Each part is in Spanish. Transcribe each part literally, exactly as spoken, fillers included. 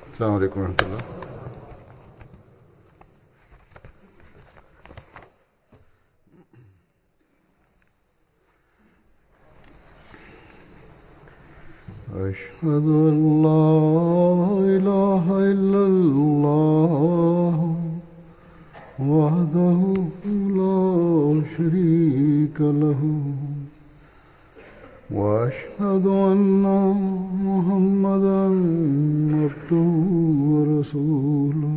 السلام عليكم ورحمة الله. أشهد أن لا إله إلا الله وحده لا شريك له وأشهد أن محمدا عبده ورسوله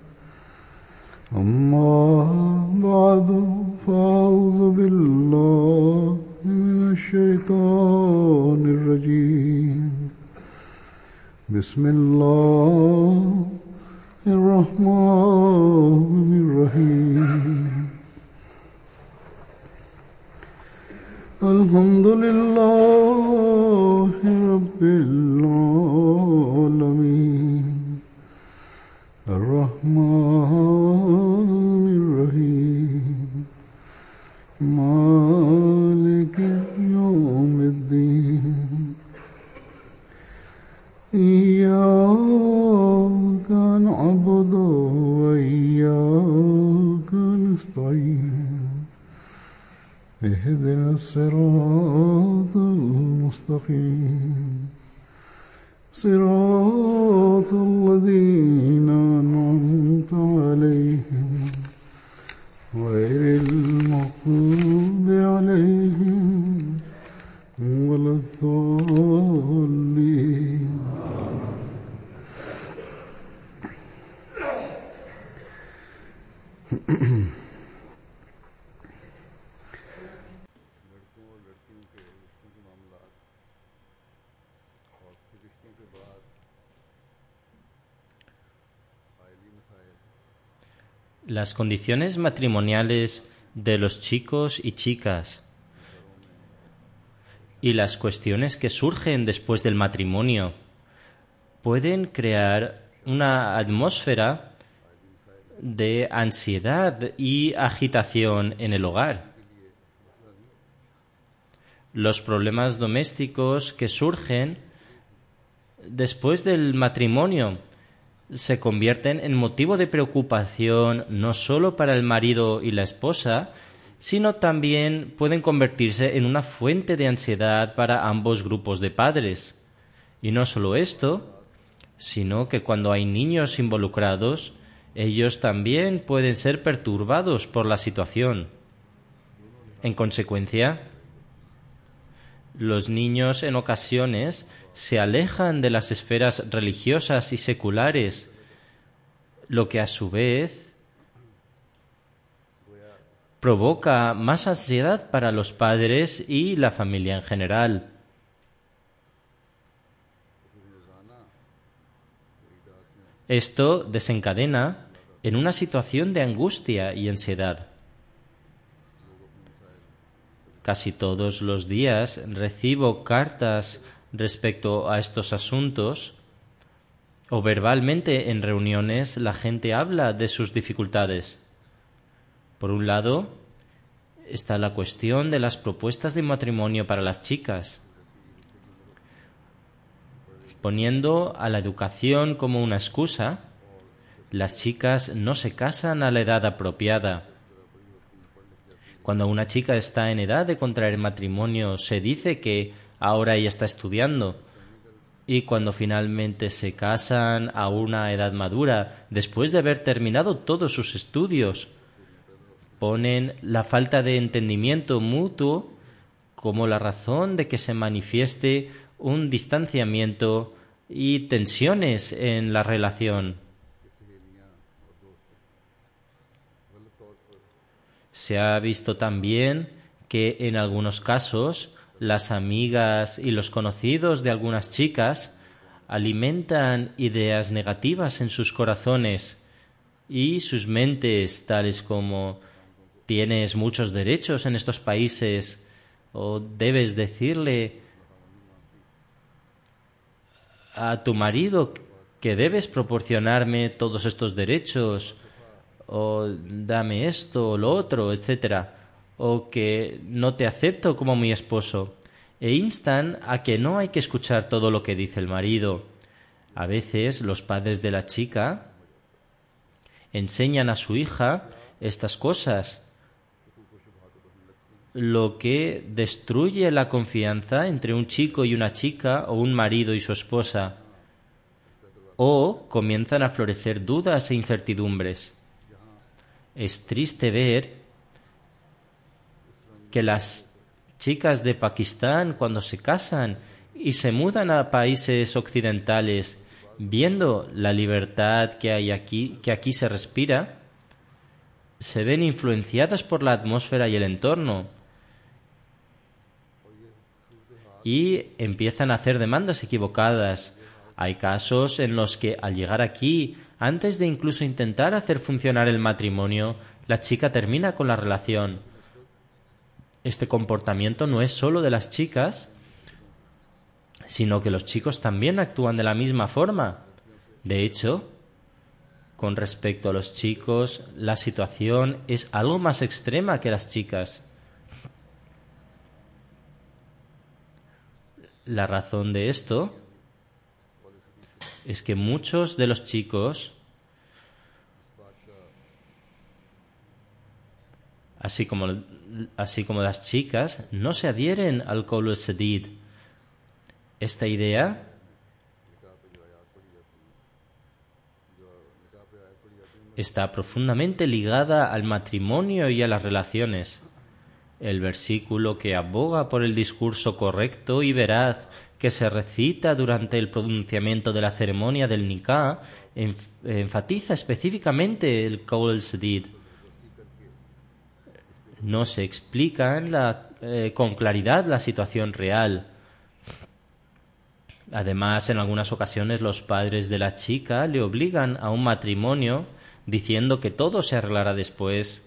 أما بعد فأعوذ بالله من الشيطان الرجيم بسم الله الرحمن الرحيم الحمد لله رب العالمين الرحمن الرحيم مالك يوم الدين إياك نعبد وإياك نستعين اهدنا الصراط المستقيم صراط الذين أنعمت عليهم غير المغضوب عليهم ولا الضالين. Las condiciones matrimoniales de los chicos y chicas y las cuestiones que surgen después del matrimonio pueden crear una atmósfera de ansiedad y agitación en el hogar. Los problemas domésticos que surgen después del matrimonio se convierten en motivo de preocupación no solo para el marido y la esposa, sino también pueden convertirse en una fuente de ansiedad para ambos grupos de padres. Y no solo esto, sino que cuando hay niños involucrados, ellos también pueden ser perturbados por la situación. En consecuencia, los niños en ocasiones se alejan de las esferas religiosas y seculares, lo que a su vez provoca más ansiedad para los padres y la familia en general. Esto desencadena en una situación de angustia y ansiedad. Casi todos los días recibo cartas respecto a estos asuntos, o verbalmente en reuniones la gente habla de sus dificultades. Por un lado, está la cuestión de las propuestas de matrimonio para las chicas, poniendo a la educación como una excusa. Las chicas no se casan a la edad apropiada. Cuando una chica está en edad de contraer matrimonio, se dice que ahora ella está estudiando, y cuando finalmente se casan a una edad madura, después de haber terminado todos sus estudios, ponen la falta de entendimiento mutuo como la razón de que se manifieste un distanciamiento y tensiones en la relación. Se ha visto también que en algunos casos las amigas y los conocidos de algunas chicas alimentan ideas negativas en sus corazones y sus mentes, tales como tienes muchos derechos en estos países, o debes decirle a tu marido que debes proporcionarme todos estos derechos, o dame esto o lo otro, etcétera, o que no te acepto como mi esposo, e instan a que no hay que escuchar todo lo que dice el marido. A veces los padres de la chica enseñan a su hija estas cosas, lo que destruye la confianza entre un chico y una chica o un marido y su esposa, o comienzan a florecer dudas e incertidumbres. Es triste ver que las chicas de Pakistán, cuando se casan y se mudan a países occidentales, viendo la libertad que hay aquí, que aquí se respira, se ven influenciadas por la atmósfera y el entorno y empiezan a hacer demandas equivocadas. Hay casos en los que al llegar aquí, antes de incluso intentar hacer funcionar el matrimonio, la chica termina con la relación. Este comportamiento no es solo de las chicas, sino que los chicos también actúan de la misma forma. De hecho, con respecto a los chicos, la situación es algo más extrema que las chicas. La razón de esto es que muchos de los chicos, así como, así como las chicas, no se adhieren al qawl al-sadid. Esta idea está profundamente ligada al matrimonio y a las relaciones. El versículo que aboga por el discurso correcto y veraz que se recita durante el pronunciamiento de la ceremonia del nikah enf- enfatiza específicamente el qawl al-sadid. No se explica en la, eh, con claridad la situación real. Además, en algunas ocasiones los padres de la chica le obligan a un matrimonio diciendo que todo se arreglará después,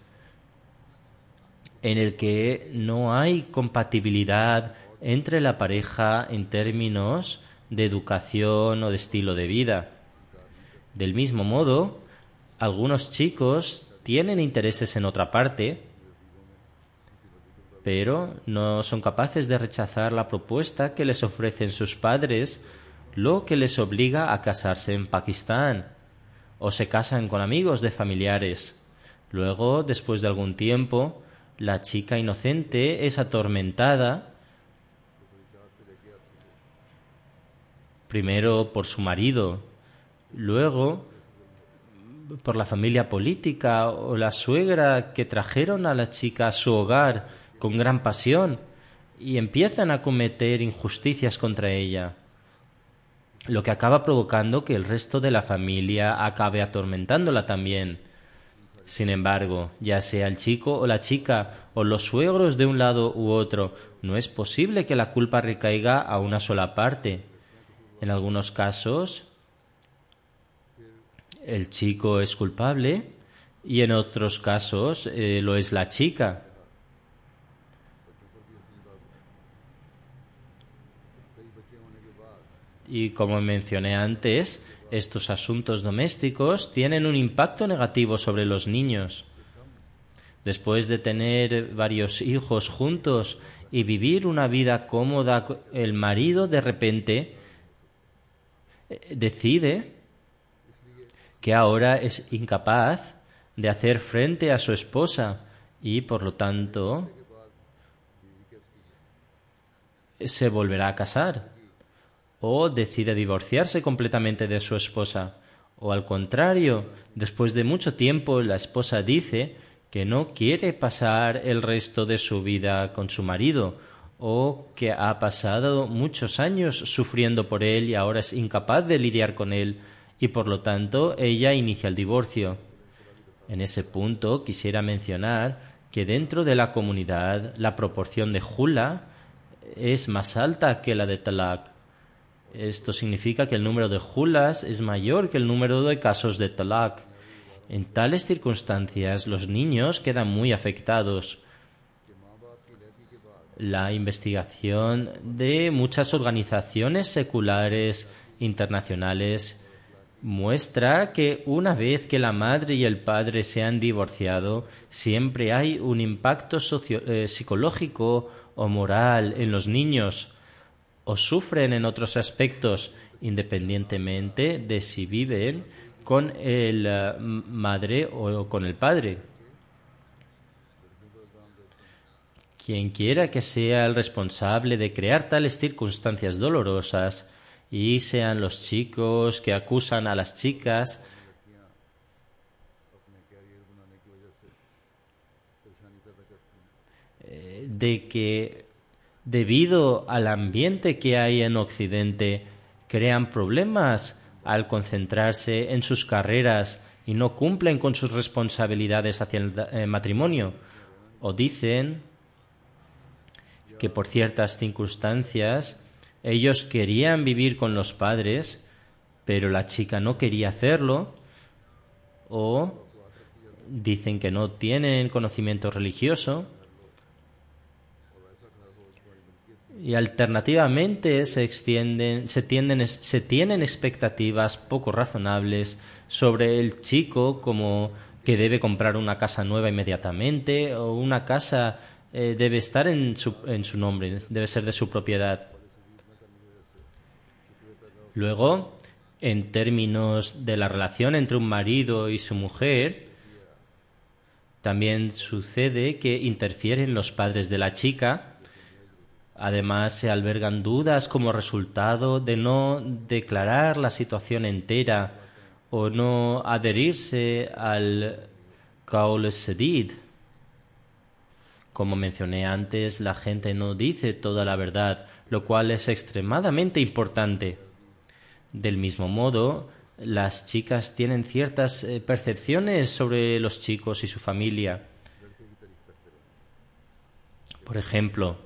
en el que no hay compatibilidad entre la pareja en términos de educación o de estilo de vida. Del mismo modo, algunos chicos tienen intereses en otra parte, pero no son capaces de rechazar la propuesta que les ofrecen sus padres, lo que les obliga a casarse en Pakistán, o se casan con amigos de familiares. Luego, después de algún tiempo, la chica inocente es atormentada primero por su marido, luego por la familia política o la suegra que trajeron a la chica a su hogar con gran pasión y empiezan a cometer injusticias contra ella, lo que acaba provocando que el resto de la familia acabe atormentándola también. Sin embargo, ya sea el chico o la chica o los suegros de un lado u otro, no es posible que la culpa recaiga a una sola parte. En algunos casos, el chico es culpable y en otros casos eh, lo es la chica. Y como mencioné antes, estos asuntos domésticos tienen un impacto negativo sobre los niños. Después de tener varios hijos juntos y vivir una vida cómoda, el marido de repente decide que ahora es incapaz de hacer frente a su esposa y, por lo tanto, se volverá a casar. O decide divorciarse completamente de su esposa. O al contrario, después de mucho tiempo la esposa dice que no quiere pasar el resto de su vida con su marido, o que ha pasado muchos años sufriendo por él y ahora es incapaz de lidiar con él, y por lo tanto ella inicia el divorcio. En ese punto quisiera mencionar que dentro de la comunidad la proporción de jula es más alta que la de talaq. Esto significa que el número de julas es mayor que el número de casos de talaq. En tales circunstancias, los niños quedan muy afectados. La investigación de muchas organizaciones seculares internacionales muestra que una vez que la madre y el padre se han divorciado, siempre hay un impacto socio- eh, psicológico o moral en los niños, o sufren en otros aspectos independientemente de si viven con el uh, madre o con el padre. Quien quiera que sea el responsable de crear tales circunstancias dolorosas, y sean los chicos que acusan a las chicas eh, de que debido al ambiente que hay en Occidente crean problemas al concentrarse en sus carreras y no cumplen con sus responsabilidades hacia el eh, matrimonio, o dicen que por ciertas circunstancias ellos querían vivir con los padres, pero la chica no quería hacerlo, o dicen que no tienen conocimiento religioso, y alternativamente se extienden, se, tienden, se tienen expectativas poco razonables sobre el chico, como que debe comprar una casa nueva inmediatamente, o una casa eh, debe estar en su, en su nombre, debe ser de su propiedad. Luego, en términos de la relación entre un marido y su mujer, también sucede que interfieren los padres de la chica. Además, se albergan dudas como resultado de no declarar la situación entera o no adherirse al Qawl Sadid. Como mencioné antes, la gente no dice toda la verdad, lo cual es extremadamente importante. Del mismo modo, las chicas tienen ciertas eh, percepciones sobre los chicos y su familia. Por ejemplo,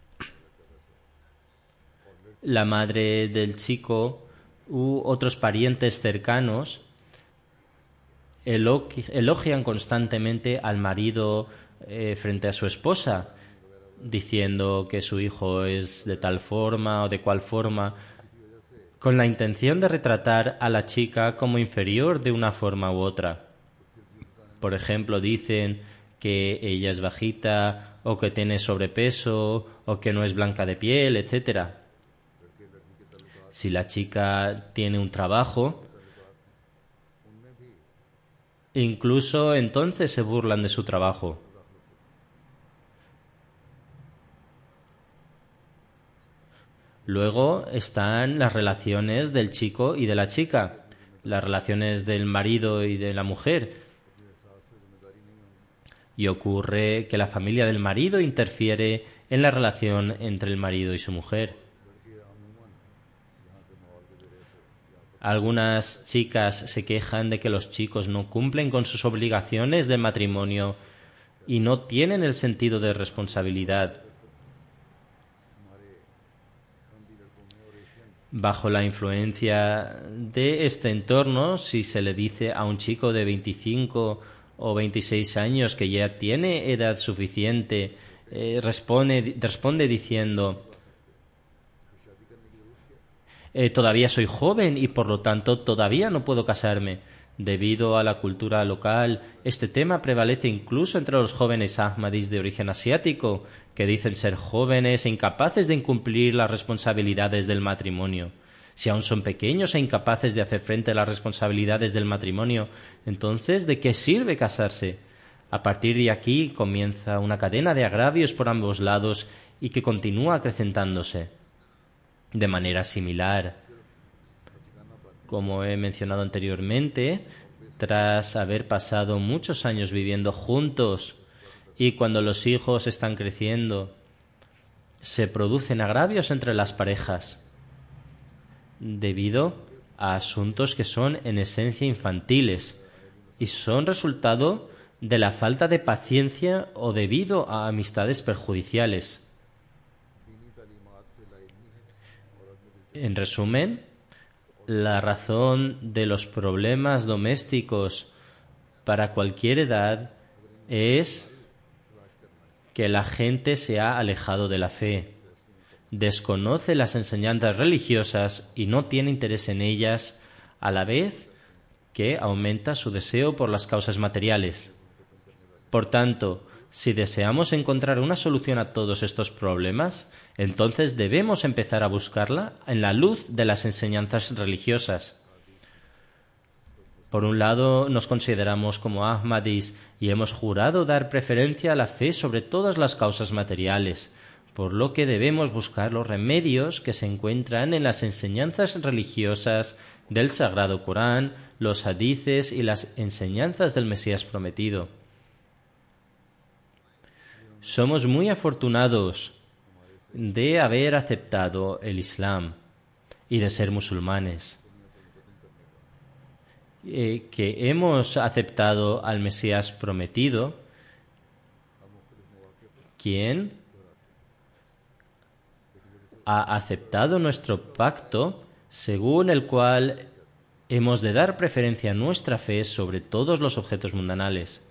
la madre del chico u otros parientes cercanos elogi- elogian constantemente al marido eh, frente a su esposa, diciendo que su hijo es de tal forma o de cual forma, con la intención de retratar a la chica como inferior de una forma u otra. Por ejemplo, dicen que ella es bajita, o que tiene sobrepeso, o que no es blanca de piel, etcétera. Si la chica tiene un trabajo, incluso entonces se burlan de su trabajo. Luego están las relaciones del chico y de la chica, las relaciones del marido y de la mujer. Y ocurre que la familia del marido interfiere en la relación entre el marido y su mujer. Algunas chicas se quejan de que los chicos no cumplen con sus obligaciones de matrimonio y no tienen el sentido de responsabilidad. Bajo la influencia de este entorno, si se le dice a un chico de veinticinco o veintiséis años que ya tiene edad suficiente, eh, responde, responde diciendo: eh, todavía soy joven y por lo tanto todavía no puedo casarme. Debido a la cultura local, este tema prevalece incluso entre los jóvenes ahmadis de origen asiático, que dicen ser jóvenes e incapaces de incumplir las responsabilidades del matrimonio. Si aún son pequeños e incapaces de hacer frente a las responsabilidades del matrimonio, entonces, ¿de qué sirve casarse? A partir de aquí comienza una cadena de agravios por ambos lados y que continúa acrecentándose. De manera similar, como he mencionado anteriormente, tras haber pasado muchos años viviendo juntos y cuando los hijos están creciendo, se producen agravios entre las parejas debido a asuntos que son en esencia infantiles y son resultado de la falta de paciencia o debido a amistades perjudiciales. En resumen, la razón de los problemas domésticos para cualquier edad es que la gente se ha alejado de la fe, desconoce las enseñanzas religiosas y no tiene interés en ellas, a la vez que aumenta su deseo por las causas materiales. Por tanto, si deseamos encontrar una solución a todos estos problemas, entonces debemos empezar a buscarla en la luz de las enseñanzas religiosas. Por un lado, nos consideramos como Ahmadis y hemos jurado dar preferencia a la fe sobre todas las causas materiales, por lo que debemos buscar los remedios que se encuentran en las enseñanzas religiosas del Sagrado Corán, los hadices y las enseñanzas del Mesías prometido. Somos muy afortunados de haber aceptado el Islam y de ser musulmanes. Eh, que hemos aceptado al Mesías prometido, quien ha aceptado nuestro pacto según el cual hemos de dar preferencia a nuestra fe sobre todos los objetos mundanales.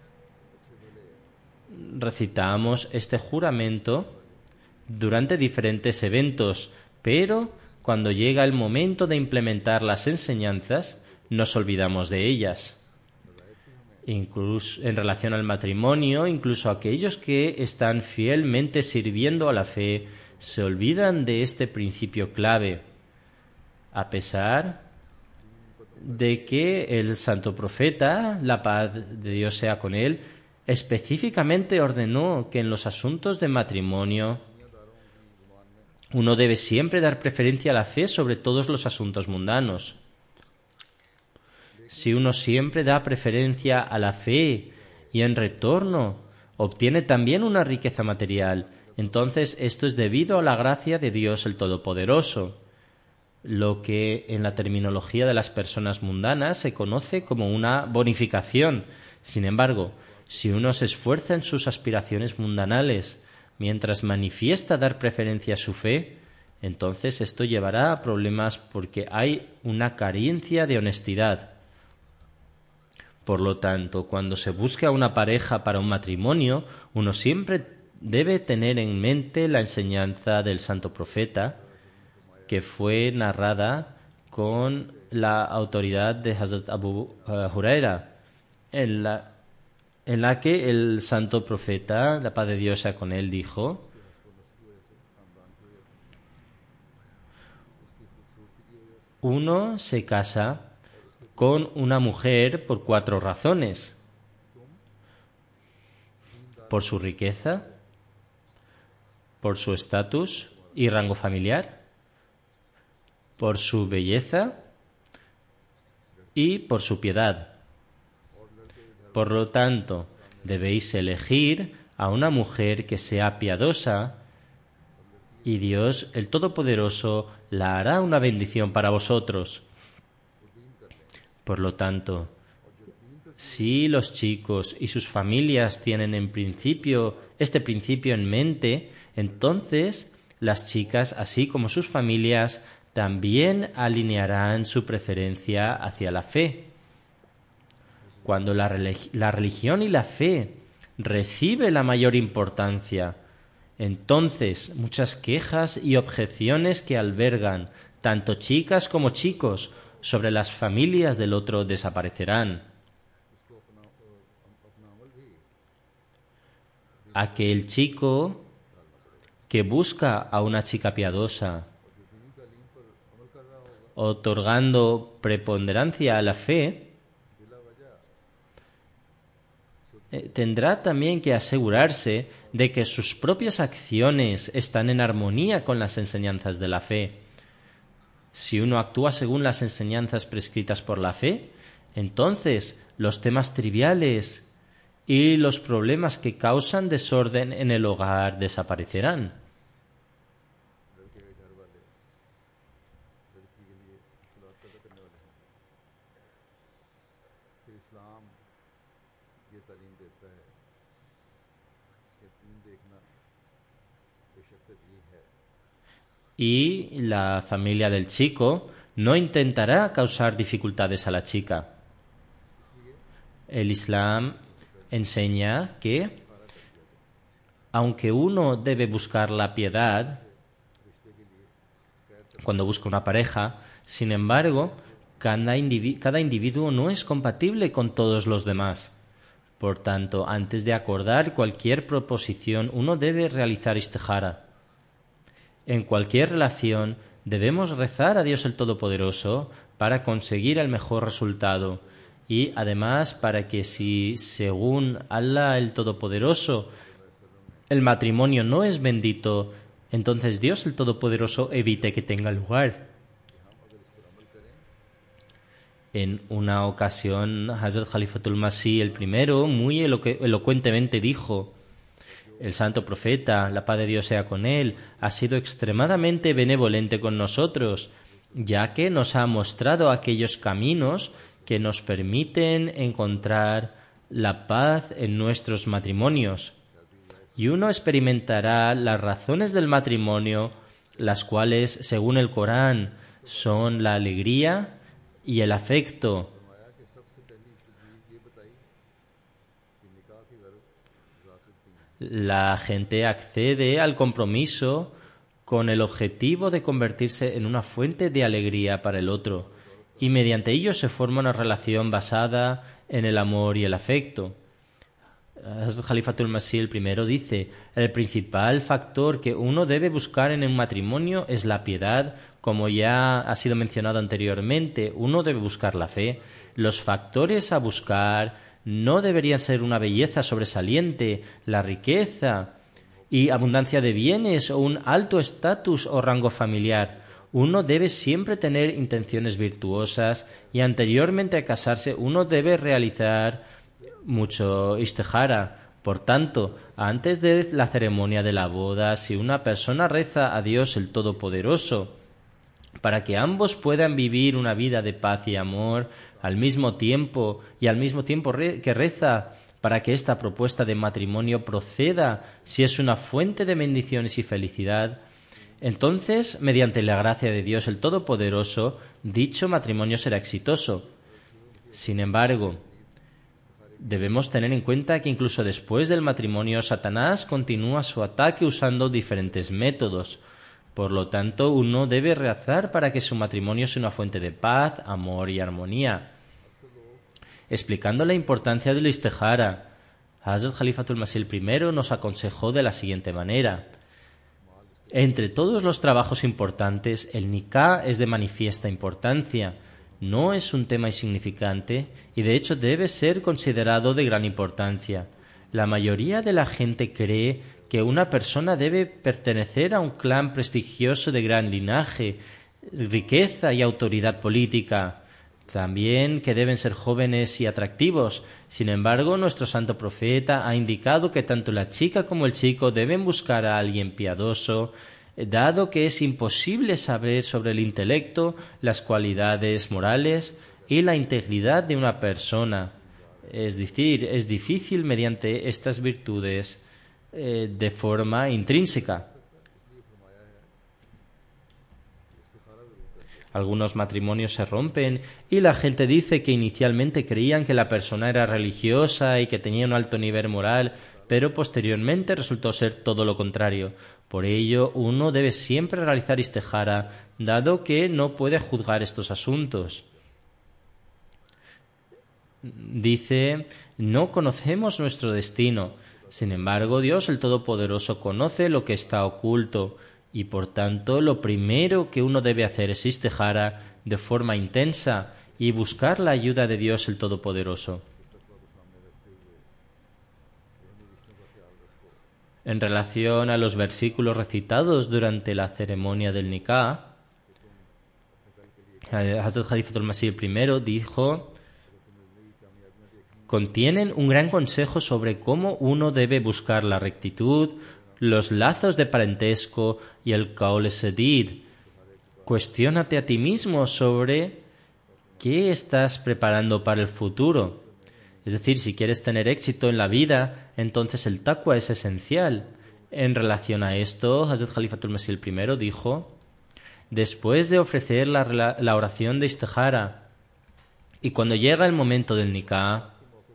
Recitamos este juramento durante diferentes eventos, pero cuando llega el momento de implementar las enseñanzas, nos olvidamos de ellas. Incluso en relación al matrimonio, incluso aquellos que están fielmente sirviendo a la fe se olvidan de este principio clave, a pesar de que el santo profeta, la paz de Dios sea con él, específicamente ordenó que en los asuntos de matrimonio uno debe siempre dar preferencia a la fe sobre todos los asuntos mundanos. Si uno siempre da preferencia a la fe y en retorno obtiene también una riqueza material, entonces esto es debido a la gracia de Dios el Todopoderoso, lo que en la terminología de las personas mundanas se conoce como una bonificación. Sin embargo, si uno se esfuerza en sus aspiraciones mundanales mientras manifiesta dar preferencia a su fe, entonces esto llevará a problemas porque hay una carencia de honestidad. Por lo tanto, cuando se busca una pareja para un matrimonio, uno siempre debe tener en mente la enseñanza del santo profeta, que fue narrada con la autoridad de Hazrat Abu Huraira, en la, en la que el santo profeta, la paz de Dios sea con él, dijo: uno se casa con una mujer por cuatro razones: por su riqueza, por su estatus y rango familiar, por su belleza y por su piedad. Por lo tanto, debéis elegir a una mujer que sea piadosa y Dios, el Todopoderoso, la hará una bendición para vosotros. Por lo tanto, si los chicos y sus familias tienen en principio este principio en mente, entonces las chicas, así como sus familias, también alinearán su preferencia hacia la fe. Cuando la, religi- la religión y la fe recibe la mayor importancia, entonces muchas quejas y objeciones que albergan tanto chicas como chicos sobre las familias del otro desaparecerán. Aquel chico que busca a una chica piadosa, otorgando preponderancia a la fe, eh, tendrá también que asegurarse de que sus propias acciones están en armonía con las enseñanzas de la fe. Si uno actúa según las enseñanzas prescritas por la fe, entonces los temas triviales y los problemas que causan desorden en el hogar desaparecerán. Y la familia del chico no intentará causar dificultades a la chica. El Islam enseña que, aunque uno debe buscar la piedad cuando busca una pareja, sin embargo, cada individuo, cada individuo no es compatible con todos los demás. Por tanto, antes de acordar cualquier proposición, uno debe realizar istihara. En cualquier relación, debemos rezar a Dios el Todopoderoso para conseguir el mejor resultado y, además, para que si, según Allah el Todopoderoso, el matrimonio no es bendito, entonces Dios el Todopoderoso evite que tenga lugar. En una ocasión, Hazrat Khalifatul Masih el primero muy elocu- elocuentemente dijo: el santo profeta, la paz de Dios sea con él, ha sido extremadamente benevolente con nosotros, ya que nos ha mostrado aquellos caminos que nos permiten encontrar la paz en nuestros matrimonios. Y uno experimentará las razones del matrimonio, las cuales, según el Corán, son la alegría y el afecto. La gente accede al compromiso con el objetivo de convertirse en una fuente de alegría para el otro, y mediante ello se forma una relación basada en el amor y el afecto. Hazrat Khalifatul Masih el primero dice: el principal factor que uno debe buscar en un matrimonio es la piedad. Como ya ha sido mencionado anteriormente, uno debe buscar la fe. Los factores a buscar no deberían ser una belleza sobresaliente, la riqueza y abundancia de bienes o un alto estatus o rango familiar. Uno debe siempre tener intenciones virtuosas y anteriormente a casarse uno debe realizar mucho istihara. Por tanto, antes de la ceremonia de la boda, si una persona reza a Dios el Todopoderoso para que ambos puedan vivir una vida de paz y amor al mismo tiempo y al mismo tiempo re- que reza para que esta propuesta de matrimonio proceda si es una fuente de bendiciones y felicidad, entonces, mediante la gracia de Dios el Todopoderoso, dicho matrimonio será exitoso. Sin embargo, debemos tener en cuenta que incluso después del matrimonio, Satanás continúa su ataque usando diferentes métodos. Por lo tanto, uno debe rezar para que su matrimonio sea una fuente de paz, amor y armonía. Explicando la importancia del istihara, Hazrat Khalifatul Masih el primero nos aconsejó de la siguiente manera: entre todos los trabajos importantes, el nikah es de manifiesta importancia. No es un tema insignificante y de hecho debe ser considerado de gran importancia. La mayoría de la gente cree que una persona debe pertenecer a un clan prestigioso de gran linaje, riqueza y autoridad política. También que deben ser jóvenes y atractivos. Sin embargo, nuestro santo profeta ha indicado que tanto la chica como el chico deben buscar a alguien piadoso, dado que es imposible saber sobre el intelecto, las cualidades morales y la integridad de una persona. Es decir, es difícil mediante estas virtudes eh, de forma intrínseca. Algunos matrimonios se rompen y la gente dice que inicialmente creían que la persona era religiosa y que tenía un alto nivel moral, pero posteriormente resultó ser todo lo contrario. Por ello, uno debe siempre realizar istihara, dado que no puede juzgar estos asuntos. Dice: no conocemos nuestro destino. Sin embargo, Dios el Todopoderoso conoce lo que está oculto. Y por tanto, lo primero que uno debe hacer es istihara de forma intensa y buscar la ayuda de Dios el Todopoderoso. En relación a los versículos recitados durante la ceremonia del nikah, Hazrat Khalifatul Masih el primero dijo: contienen un gran consejo sobre cómo uno debe buscar la rectitud, los lazos de parentesco y el Qaul Sadid. Cuestiónate a ti mismo sobre qué estás preparando para el futuro. Es decir, si quieres tener éxito en la vida, entonces el taqwa es esencial. En relación a esto, Hazrat Khalifatul Masih el primero dijo: después de ofrecer la, la oración de istihara y cuando llega el momento del nikah,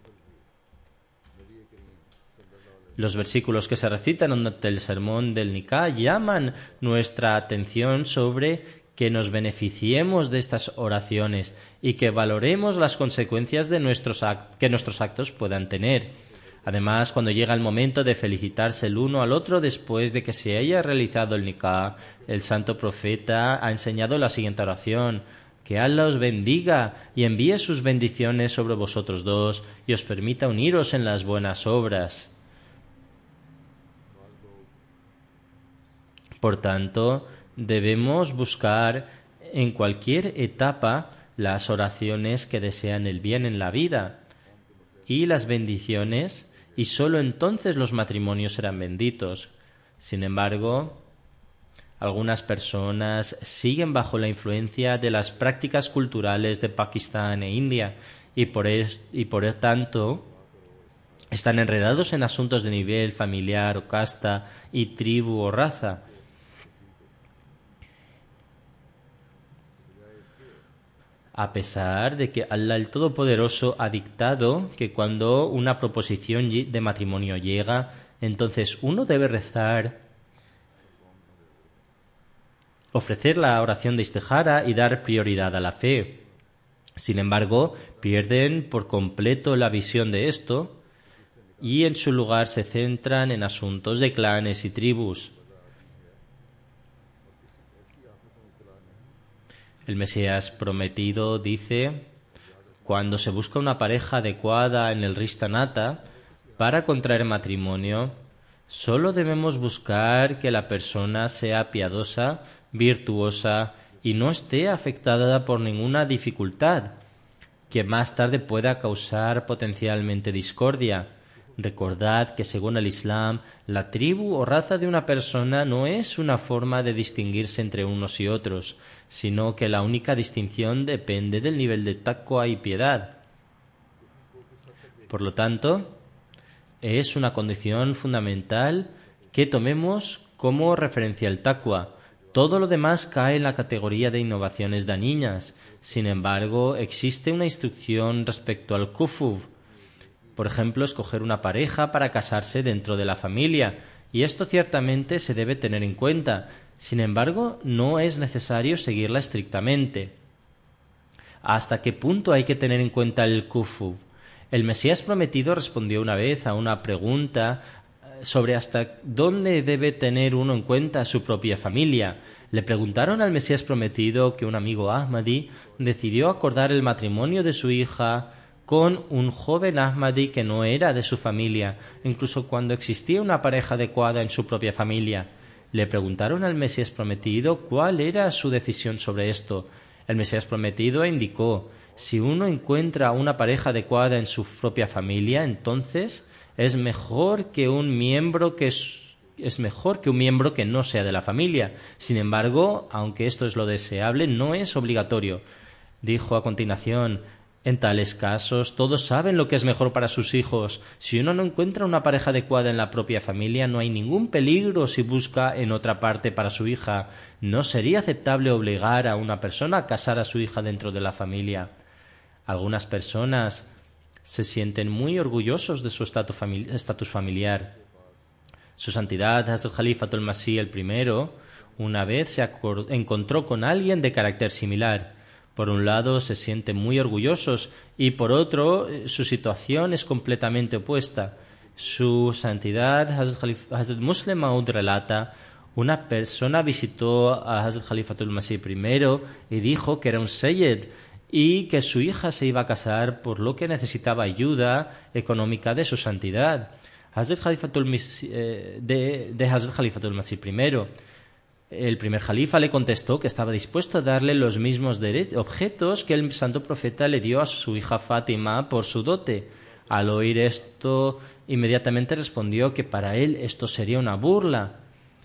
los versículos que se recitan durante el sermón del nikah llaman nuestra atención sobre que nos beneficiemos de estas oraciones y que valoremos las consecuencias de nuestros act- que nuestros actos puedan tener. Además, cuando llega el momento de felicitarse el uno al otro después de que se haya realizado el nikah, el santo profeta ha enseñado la siguiente oración: que Allah os bendiga y envíe sus bendiciones sobre vosotros dos y os permita uniros en las buenas obras. Por tanto, debemos buscar en cualquier etapa las oraciones que desean el bien en la vida y las bendiciones, y sólo entonces los matrimonios serán benditos. Sin embargo, algunas personas siguen bajo la influencia de las prácticas culturales de Pakistán e India y por, es, y por tanto están enredados en asuntos de nivel familiar o casta y tribu o raza. A pesar de que Allah el Todopoderoso ha dictado que cuando una proposición de matrimonio llega, entonces uno debe rezar, ofrecer la oración de istijara y dar prioridad a la fe. Sin embargo, pierden por completo la visión de esto y en su lugar se centran en asuntos de clanes y tribus. El Mesías prometido dice: cuando se busca una pareja adecuada en el Rishtanata para contraer matrimonio, solo debemos buscar que la persona sea piadosa, virtuosa y no esté afectada por ninguna dificultad que más tarde pueda causar potencialmente discordia. Recordad que según el Islam, la tribu o raza de una persona no es una forma de distinguirse entre unos y otros, sino que la única distinción depende del nivel de taqwa y piedad. Por lo tanto, es una condición fundamental que tomemos como referencia el taqwa. Todo lo demás cae en la categoría de innovaciones dañinas. Sin embargo, existe una instrucción respecto al kufub. Por ejemplo, escoger una pareja para casarse dentro de la familia, y esto ciertamente se debe tener en cuenta. Sin embargo, no es necesario seguirla estrictamente. ¿Hasta qué punto hay que tener en cuenta el kufub? El Mesías prometido respondió una vez a una pregunta sobre hasta dónde debe tener uno en cuenta su propia familia. Le preguntaron al Mesías prometido que un amigo Ahmadi decidió acordar el matrimonio de su hija con un joven Ahmadi que no era de su familia, incluso cuando existía una pareja adecuada en su propia familia. Le preguntaron al Mesías prometido cuál era su decisión sobre esto. El Mesías prometido indicó: si uno encuentra una pareja adecuada en su propia familia, entonces es mejor que un miembro que es, es mejor que un miembro que no sea de la familia. Sin embargo, aunque esto es lo deseable, no es obligatorio. Dijo a continuación: en tales casos, todos saben lo que es mejor para sus hijos. Si uno no encuentra una pareja adecuada en la propia familia, no hay ningún peligro si busca en otra parte para su hija. No sería aceptable obligar a una persona a casar a su hija dentro de la familia. Algunas personas se sienten muy orgullosos de su estatus familiar. Su Santidad Hazrat Khalifatul Masih el primero una vez se encontró con alguien de carácter similar. Por un lado se sienten muy orgullosos y por otro su situación es completamente opuesta. Su Santidad Hazrat Muslim Maud relata: una persona visitó a Hazrat Khalifatul Masih primero y dijo que era un Sayyid y que su hija se iba a casar, por lo que necesitaba ayuda económica de su Santidad Hazrat Khalifatul Masih, eh, de, de Hazrat Khalifatul Masih primero. El primer Jalifa le contestó que estaba dispuesto a darle los mismos objetos que el santo profeta le dio a su hija Fátima por su dote. Al oír esto, inmediatamente respondió que para él esto sería una burla.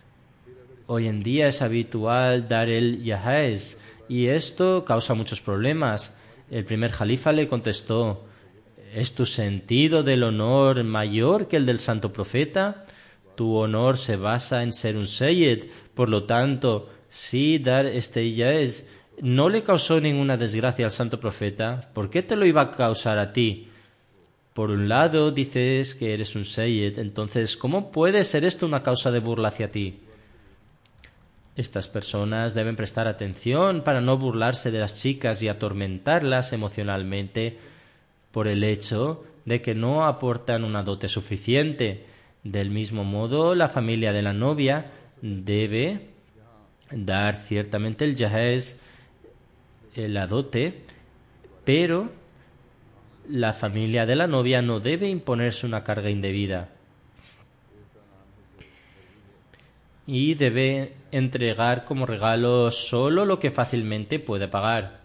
Hoy en día es habitual dar el yahez y esto causa muchos problemas. El primer Jalifa le contestó: ¿es tu sentido del honor mayor que el del santo profeta? Tu honor se basa en ser un Sayyid. Por lo tanto, si dar este yaez no le causó ninguna desgracia al santo profeta, ¿por qué te lo iba a causar a ti? Por un lado dices que eres un Sayyid, entonces ¿cómo puede ser esto una causa de burla hacia ti? Estas personas deben prestar atención para no burlarse de las chicas y atormentarlas emocionalmente por el hecho de que no aportan una dote suficiente. Del mismo modo, la familia de la novia debe dar ciertamente el jahez, la dote, pero la familia de la novia no debe imponerse una carga indebida y debe entregar como regalo solo lo que fácilmente puede pagar.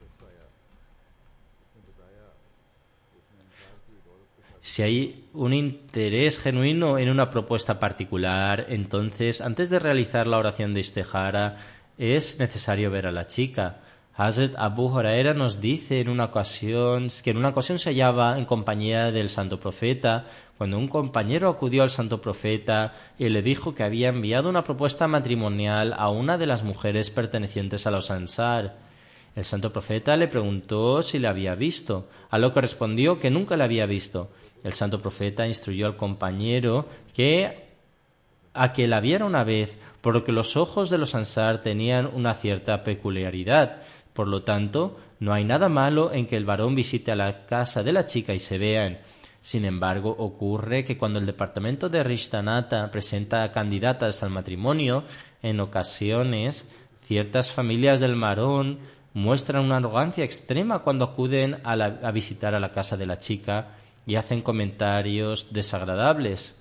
Si hay un interés genuino en una propuesta particular, entonces antes de realizar la oración de istihara es necesario ver a la chica. Hazrat Abu Huraira nos dice en una ocasión que en una ocasión se hallaba en compañía del Santo Profeta cuando un compañero acudió al Santo Profeta y le dijo que había enviado una propuesta matrimonial a una de las mujeres pertenecientes a los Ansar. El Santo Profeta le preguntó si la había visto, a lo que respondió que nunca la había visto. El Santo Profeta instruyó al compañero que a que la viera una vez, porque los ojos de los Ansar tenían una cierta peculiaridad. Por lo tanto, no hay nada malo en que el varón visite a la casa de la chica y se vean. Sin embargo, ocurre que cuando el departamento de Rishtanata presenta candidatas al matrimonio, en ocasiones ciertas familias del varón muestran una arrogancia extrema cuando acuden a, la, a visitar a la casa de la chica y hacen comentarios desagradables.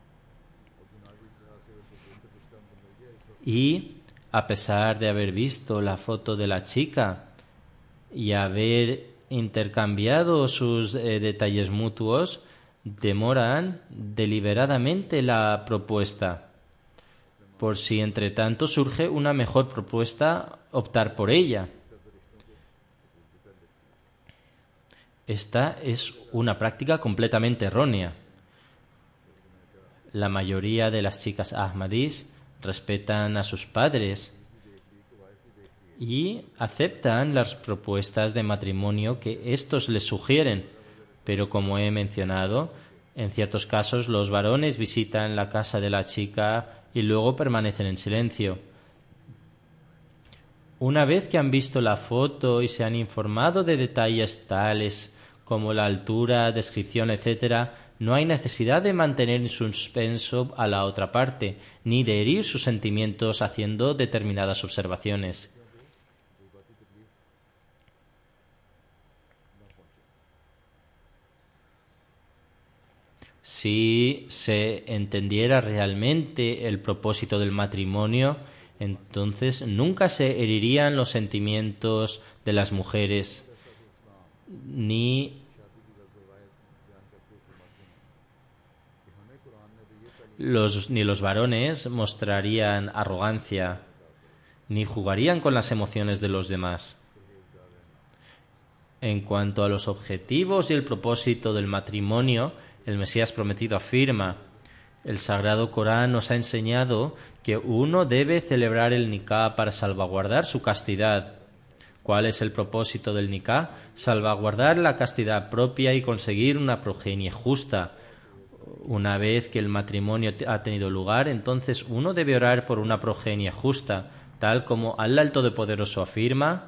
Y a pesar de haber visto la foto de la chica y haber intercambiado sus eh, detalles mutuos, demoran deliberadamente la propuesta. Por si entre tanto surge una mejor propuesta, optar por ella. Esta es una práctica completamente errónea. La mayoría de las chicas ahmadís respetan a sus padres y aceptan las propuestas de matrimonio que éstos les sugieren, pero como he mencionado, en ciertos casos los varones visitan la casa de la chica y luego permanecen en silencio. Una vez que han visto la foto y se han informado de detalles tales como la altura, descripción, etcétera, no hay necesidad de mantener en suspenso a la otra parte, ni de herir sus sentimientos haciendo determinadas observaciones. Si se entendiera realmente el propósito del matrimonio, entonces nunca se herirían los sentimientos de las mujeres, ni los, ni los varones mostrarían arrogancia, ni jugarían con las emociones de los demás. En cuanto a los objetivos y el propósito del matrimonio, el Mesías prometido afirma: el Sagrado Corán nos ha enseñado que uno debe celebrar el nikah para salvaguardar su castidad. ¿Cuál es el propósito del nikah? Salvaguardar la castidad propia y conseguir una progenie justa. Una vez que el matrimonio ha tenido lugar, entonces uno debe orar por una progenie justa, tal como Allah el Todopoderoso afirma.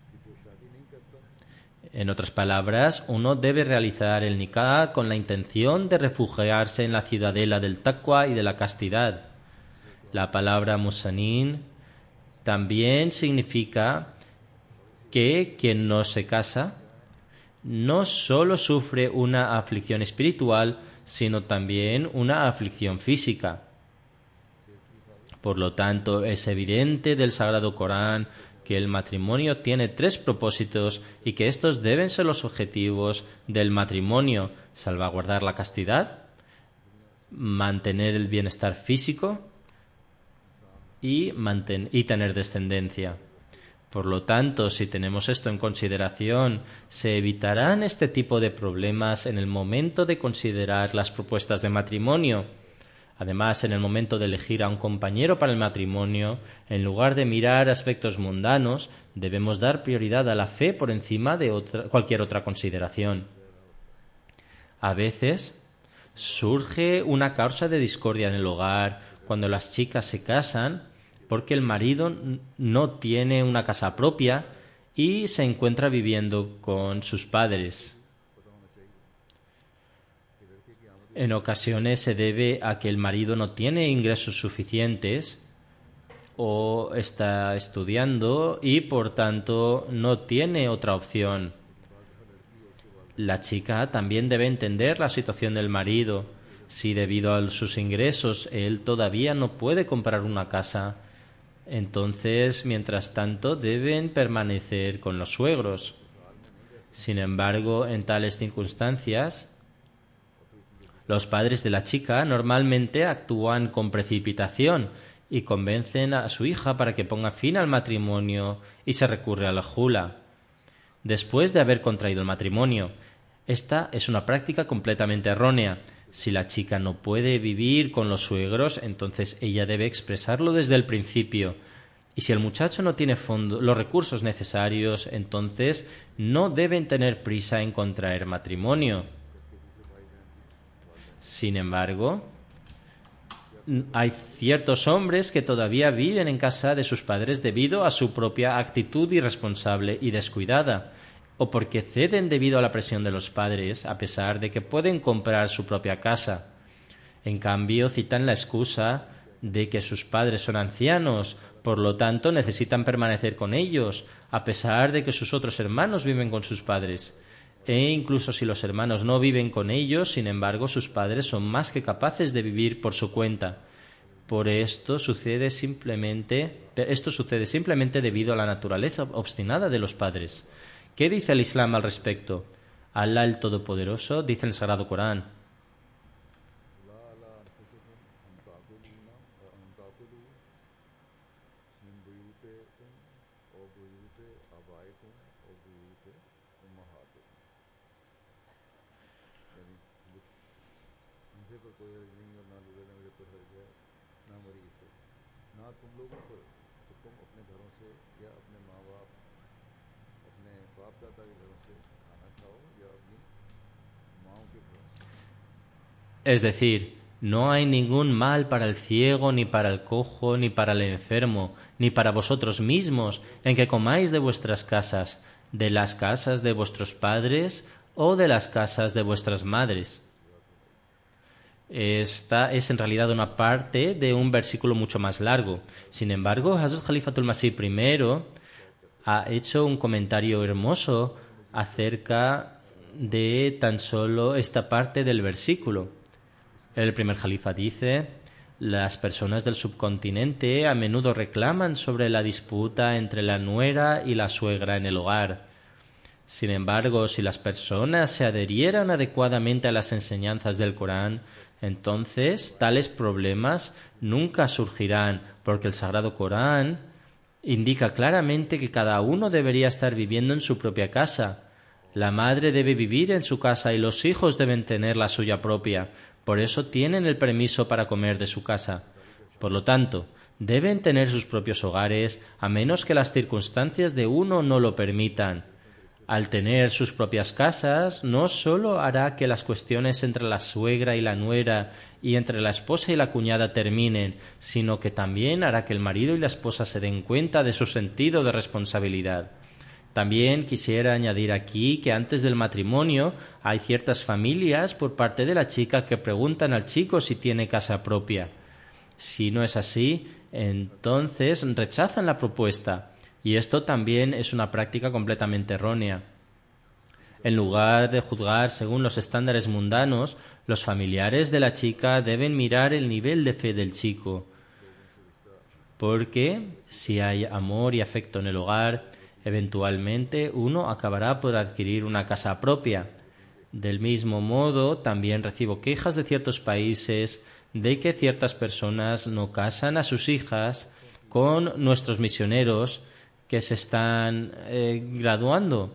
En otras palabras, uno debe realizar el nikah con la intención de refugiarse en la ciudadela del taqwa y de la castidad. La palabra musanin también significa que quien no se casa no solo sufre una aflicción espiritual, sino también una aflicción física. Por lo tanto, es evidente del Sagrado Corán que el matrimonio tiene tres propósitos y que estos deben ser los objetivos del matrimonio: salvaguardar la castidad, mantener el bienestar físico y, manten- y tener descendencia. Por lo tanto, si tenemos esto en consideración, se evitarán este tipo de problemas en el momento de considerar las propuestas de matrimonio. Además, en el momento de elegir a un compañero para el matrimonio, en lugar de mirar aspectos mundanos, debemos dar prioridad a la fe por encima de otra, cualquier otra consideración. A veces surge una causa de discordia en el hogar cuando las chicas se casan porque el marido no tiene una casa propia y se encuentra viviendo con sus padres. En ocasiones se debe a que el marido no tiene ingresos suficientes o está estudiando y por tanto no tiene otra opción. La chica también debe entender la situación del marido. Si debido a sus ingresos él todavía no puede comprar una casa, entonces mientras tanto deben permanecer con los suegros. Sin embargo, en tales circunstancias, los padres de la chica normalmente actúan con precipitación y convencen a su hija para que ponga fin al matrimonio y se recurre a la jula. Después de haber contraído el matrimonio, esta es una práctica completamente errónea. Si la chica no puede vivir con los suegros, entonces ella debe expresarlo desde el principio. Y si el muchacho no tiene fondo, los recursos necesarios, entonces no deben tener prisa en contraer matrimonio. Sin embargo, hay ciertos hombres que todavía viven en casa de sus padres debido a su propia actitud irresponsable y descuidada, o porque ceden debido a la presión de los padres, a pesar de que pueden comprar su propia casa. En cambio, citan la excusa de que sus padres son ancianos, por lo tanto necesitan permanecer con ellos, a pesar de que sus otros hermanos viven con sus padres. E incluso si los hermanos no viven con ellos, sin embargo, sus padres son más que capaces de vivir por su cuenta. Por esto sucede simplemente, esto sucede simplemente debido a la naturaleza obstinada de los padres. ¿Qué dice el Islam al respecto? Alá el Todopoderoso dice en el Sagrado Corán: Es decir, no hay ningún mal para el ciego, ni para el cojo, ni para el enfermo, ni para vosotros mismos, en que comáis de vuestras casas, de las casas de vuestros padres o de las casas de vuestras madres. Esta es en realidad una parte de un versículo mucho más largo. Sin embargo, Hazrat Khalifatul Masih I ha hecho un comentario hermoso acerca de tan solo esta parte del versículo. El primer califa dice: las personas del subcontinente a menudo reclaman sobre la disputa entre la nuera y la suegra en el hogar. Sin embargo, si las personas se adherieran adecuadamente a las enseñanzas del Corán, entonces tales problemas nunca surgirán, porque el Sagrado Corán indica claramente que cada uno debería estar viviendo en su propia casa. La madre debe vivir en su casa y los hijos deben tener la suya propia. Por eso tienen el permiso para comer de su casa. Por lo tanto, deben tener sus propios hogares, a menos que las circunstancias de uno no lo permitan. Al tener sus propias casas, no solo hará que las cuestiones entre la suegra y la nuera y entre la esposa y la cuñada terminen, sino que también hará que el marido y la esposa se den cuenta de su sentido de responsabilidad. También quisiera añadir aquí que antes del matrimonio hay ciertas familias por parte de la chica que preguntan al chico si tiene casa propia. Si no es así, entonces rechazan la propuesta, y esto también es una práctica completamente errónea. En lugar de juzgar según los estándares mundanos, los familiares de la chica deben mirar el nivel de fe del chico, porque si hay amor y afecto en el hogar, eventualmente uno acabará por adquirir una casa propia. Del mismo modo, también recibo quejas de ciertos países de que ciertas personas no casan a sus hijas con nuestros misioneros que se están eh, graduando,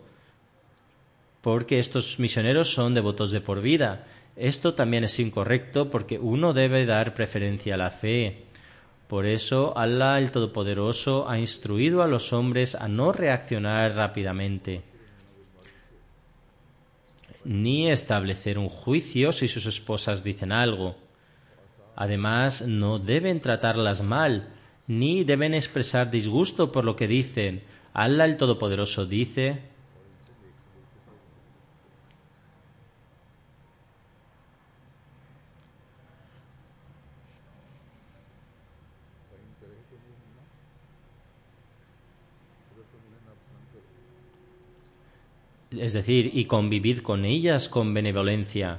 porque estos misioneros son devotos de por vida. Esto también es incorrecto porque uno debe dar preferencia a la fe. Por eso, Alá el Todopoderoso ha instruido a los hombres a no reaccionar rápidamente, ni establecer un juicio si sus esposas dicen algo. Además, no deben tratarlas mal, ni deben expresar disgusto por lo que dicen. Allah el Todopoderoso dice: es decir, y convivid con ellas con benevolencia.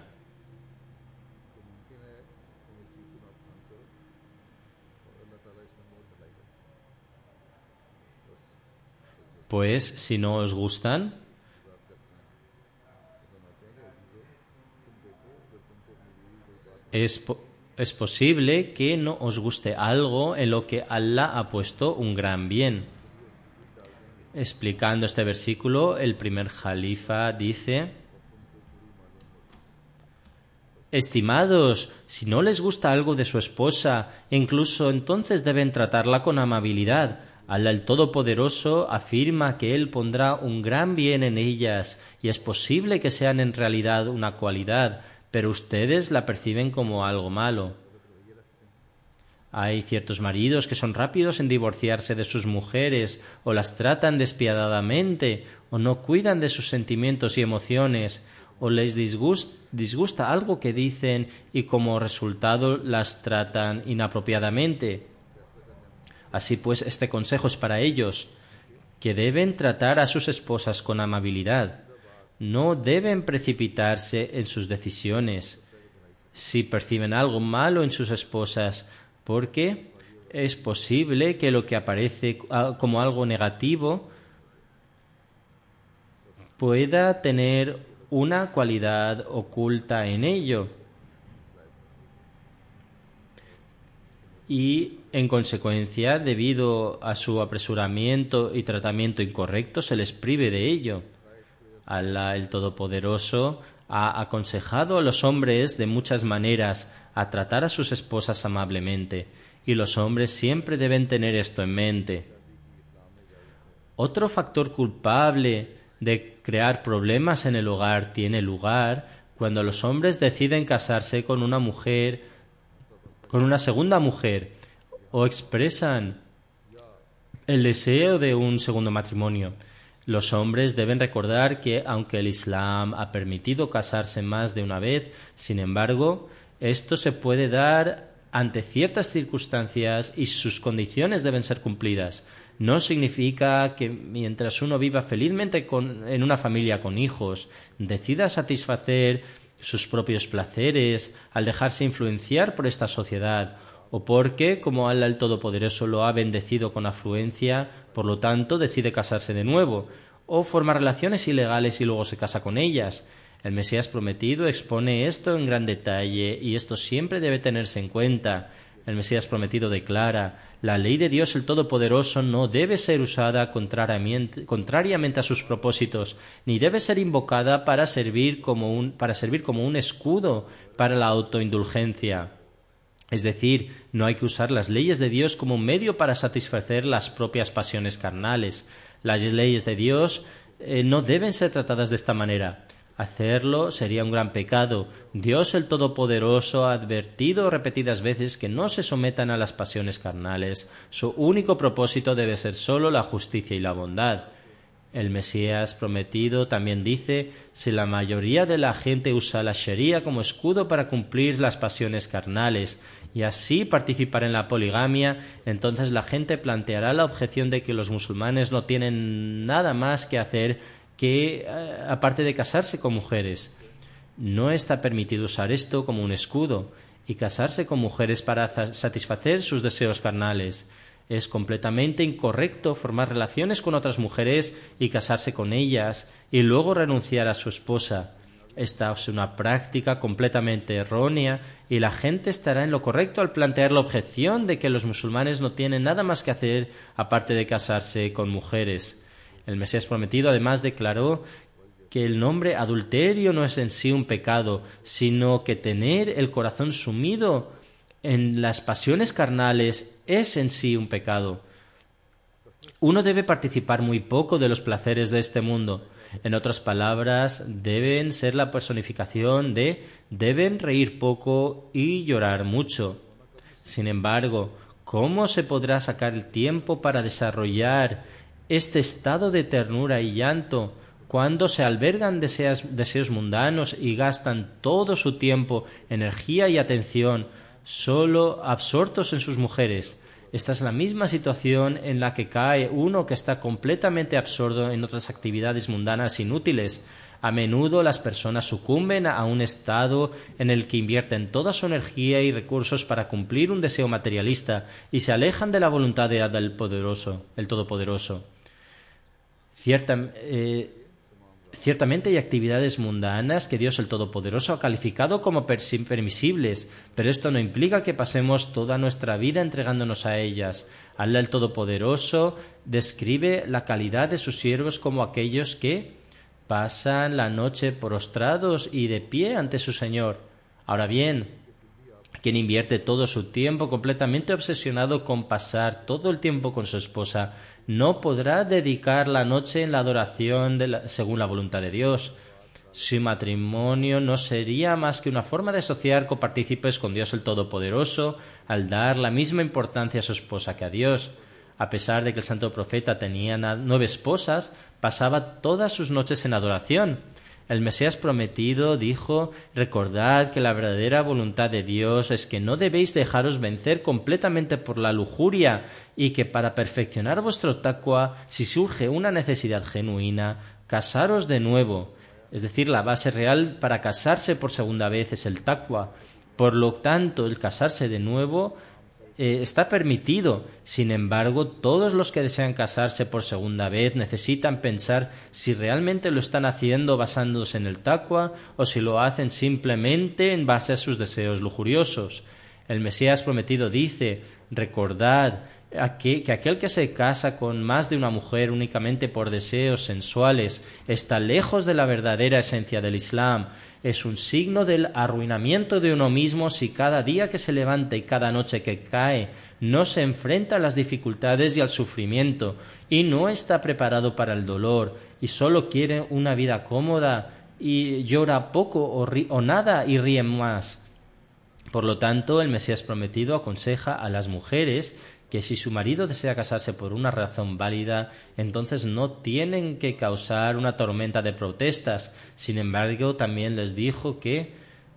Pues si no os gustan, es, po es posible que no os guste algo en lo que Allah ha puesto un gran bien. Explicando este versículo, el primer jalifa dice: estimados, si no les gusta algo de su esposa, incluso entonces deben tratarla con amabilidad. Allah el Todopoderoso afirma que Él pondrá un gran bien en ellas y es posible que sean en realidad una cualidad, pero ustedes la perciben como algo malo. Hay ciertos maridos que son rápidos en divorciarse de sus mujeres o las tratan despiadadamente o no cuidan de sus sentimientos y emociones o les disgust- disgusta algo que dicen y como resultado las tratan inapropiadamente. Así pues, este consejo es para ellos, que deben tratar a sus esposas con amabilidad. No deben precipitarse en sus decisiones si perciben algo malo en sus esposas, porque es posible que lo que aparece como algo negativo pueda tener una cualidad oculta en ello. Y, en consecuencia, debido a su apresuramiento y tratamiento incorrecto, se les prive de ello. Allah el Todopoderoso ha aconsejado a los hombres de muchas maneras a tratar a sus esposas amablemente, y los hombres siempre deben tener esto en mente. Otro factor culpable de crear problemas en el hogar tiene lugar cuando los hombres deciden casarse con una mujer con una segunda mujer o expresan el deseo de un segundo matrimonio. Los hombres deben recordar que, aunque el Islam ha permitido casarse más de una vez, sin embargo, esto se puede dar ante ciertas circunstancias y sus condiciones deben ser cumplidas. No significa que mientras uno viva felizmente con, en una familia con hijos, decida satisfacer sus propios placeres al dejarse influenciar por esta sociedad, o porque, como Allah el Todopoderoso lo ha bendecido con afluencia, por lo tanto decide casarse de nuevo, o forma relaciones ilegales y luego se casa con ellas. El Mesías prometido expone esto en gran detalle y esto siempre debe tenerse en cuenta. El Mesías prometido declara: la ley de Dios el Todopoderoso no debe ser usada contrariamente, contrariamente a sus propósitos, ni debe ser invocada para servir como un, para servir como un escudo para la autoindulgencia. Es decir, no hay que usar las leyes de Dios como un medio para satisfacer las propias pasiones carnales. Las leyes de Dios eh, no deben ser tratadas de esta manera. Hacerlo sería un gran pecado. Dios el Todopoderoso ha advertido repetidas veces que no se sometan a las pasiones carnales. Su único propósito debe ser solo la justicia y la bondad. El Mesías prometido también dice: si la mayoría de la gente usa la Sharia como escudo para cumplir las pasiones carnales y así participar en la poligamia, entonces la gente planteará la objeción de que los musulmanes no tienen nada más que hacer que, aparte de casarse con mujeres. No está permitido usar esto como un escudo y casarse con mujeres para satisfacer sus deseos carnales. Es completamente incorrecto formar relaciones con otras mujeres y casarse con ellas y luego renunciar a su esposa. Esta es una práctica completamente errónea y la gente estará en lo correcto al plantear la objeción de que los musulmanes no tienen nada más que hacer aparte de casarse con mujeres. El Mesías prometido además declaró que el nombre adulterio no es en sí un pecado, sino que tener el corazón sumido en las pasiones carnales es en sí un pecado. Uno debe participar muy poco de los placeres de este mundo. En otras palabras, deben ser la personificación de deben reír poco y llorar mucho. Sin embargo, ¿Cómo se podrá sacar el tiempo para desarrollar este estado de ternura y llanto cuando se albergan deseos, deseos mundanos y gastan todo su tiempo, energía y atención solo absortos en sus mujeres? Esta es la misma situación en la que cae uno que está completamente absorto en otras actividades mundanas inútiles. A menudo las personas sucumben a un estado en el que invierten toda su energía y recursos para cumplir un deseo materialista y se alejan de la voluntad del poderoso, el Todopoderoso. Cierta, eh, ciertamente hay actividades mundanas que Dios el Todopoderoso ha calificado como permisibles, pero esto no implica que pasemos toda nuestra vida entregándonos a ellas. Allah el Todopoderoso describe la calidad de sus siervos como aquellos que pasan la noche prostrados y de pie ante su Señor. Ahora bien, quien invierte todo su tiempo completamente obsesionado con pasar todo el tiempo con su esposa, no podrá dedicar la noche en la adoración de la, según la voluntad de Dios. Su matrimonio no sería más que una forma de asociar copartícipes con Dios el Todopoderoso al dar la misma importancia a su esposa que a Dios. A pesar de que el santo profeta tenía nueve esposas, pasaba todas sus noches en adoración. El Mesías prometido dijo: recordad que la verdadera voluntad de Dios es que no debéis dejaros vencer completamente por la lujuria y que para perfeccionar vuestro taqwa, si surge una necesidad genuina, casaros de nuevo. Es decir, la base real para casarse por segunda vez es el taqwa. Por lo tanto, el casarse de nuevo Eh, está permitido. Sin embargo, todos los que desean casarse por segunda vez necesitan pensar si realmente lo están haciendo basándose en el taqwa o si lo hacen simplemente en base a sus deseos lujuriosos. El Mesías prometido dice: recordad que aquel que se casa con más de una mujer únicamente por deseos sensuales está lejos de la verdadera esencia del Islam. Es un signo del arruinamiento de uno mismo si cada día que se levanta y cada noche que cae no se enfrenta a las dificultades y al sufrimiento y no está preparado para el dolor y solo quiere una vida cómoda y llora poco o, ri- o nada y ríe más. Por lo tanto, el Mesías prometido aconseja a las mujeres que si su marido desea casarse por una razón válida, entonces no tienen que causar una tormenta de protestas. Sin embargo, también les dijo que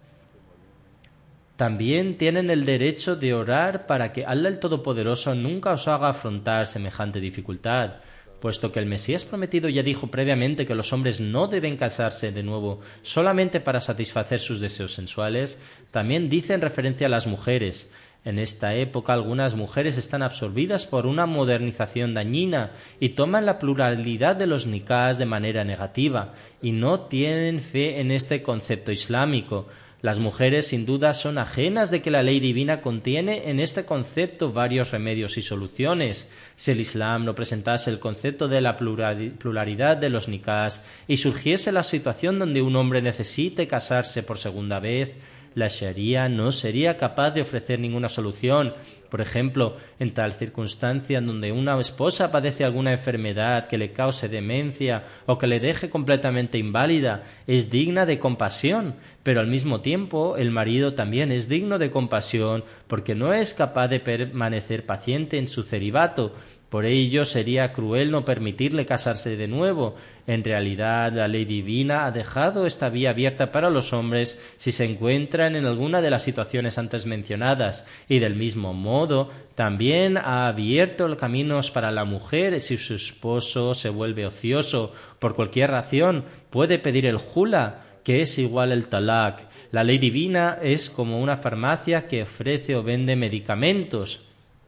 también tienen el derecho de orar para que Allah el Todopoderoso nunca os haga afrontar semejante dificultad. Puesto que el Mesías prometido ya dijo previamente que los hombres no deben casarse de nuevo solamente para satisfacer sus deseos sensuales, también dice en referencia a las mujeres: en esta época algunas mujeres están absorbidas por una modernización dañina y toman la pluralidad de los nikahs de manera negativa y no tienen fe en este concepto islámico. Las mujeres sin duda son ajenas de que la ley divina contiene en este concepto varios remedios y soluciones. Si el Islam no presentase el concepto de la pluralidad de los nikahs y surgiese la situación donde un hombre necesite casarse por segunda vez, la Sharia no sería capaz de ofrecer ninguna solución. Por ejemplo, en tal circunstancia en donde una esposa padece alguna enfermedad que le cause demencia o que le deje completamente inválida, es digna de compasión, pero al mismo tiempo el marido también es digno de compasión porque no es capaz de permanecer paciente en su celibato. Por ello sería cruel no permitirle casarse de nuevo. En realidad, la ley divina ha dejado esta vía abierta para los hombres si se encuentran en alguna de las situaciones antes mencionadas, y del mismo modo también ha abierto caminos para la mujer si su esposo se vuelve ocioso. Por cualquier razón puede pedir el jula, que es igual al talaq. La ley divina es como una farmacia que ofrece o vende medicamentos.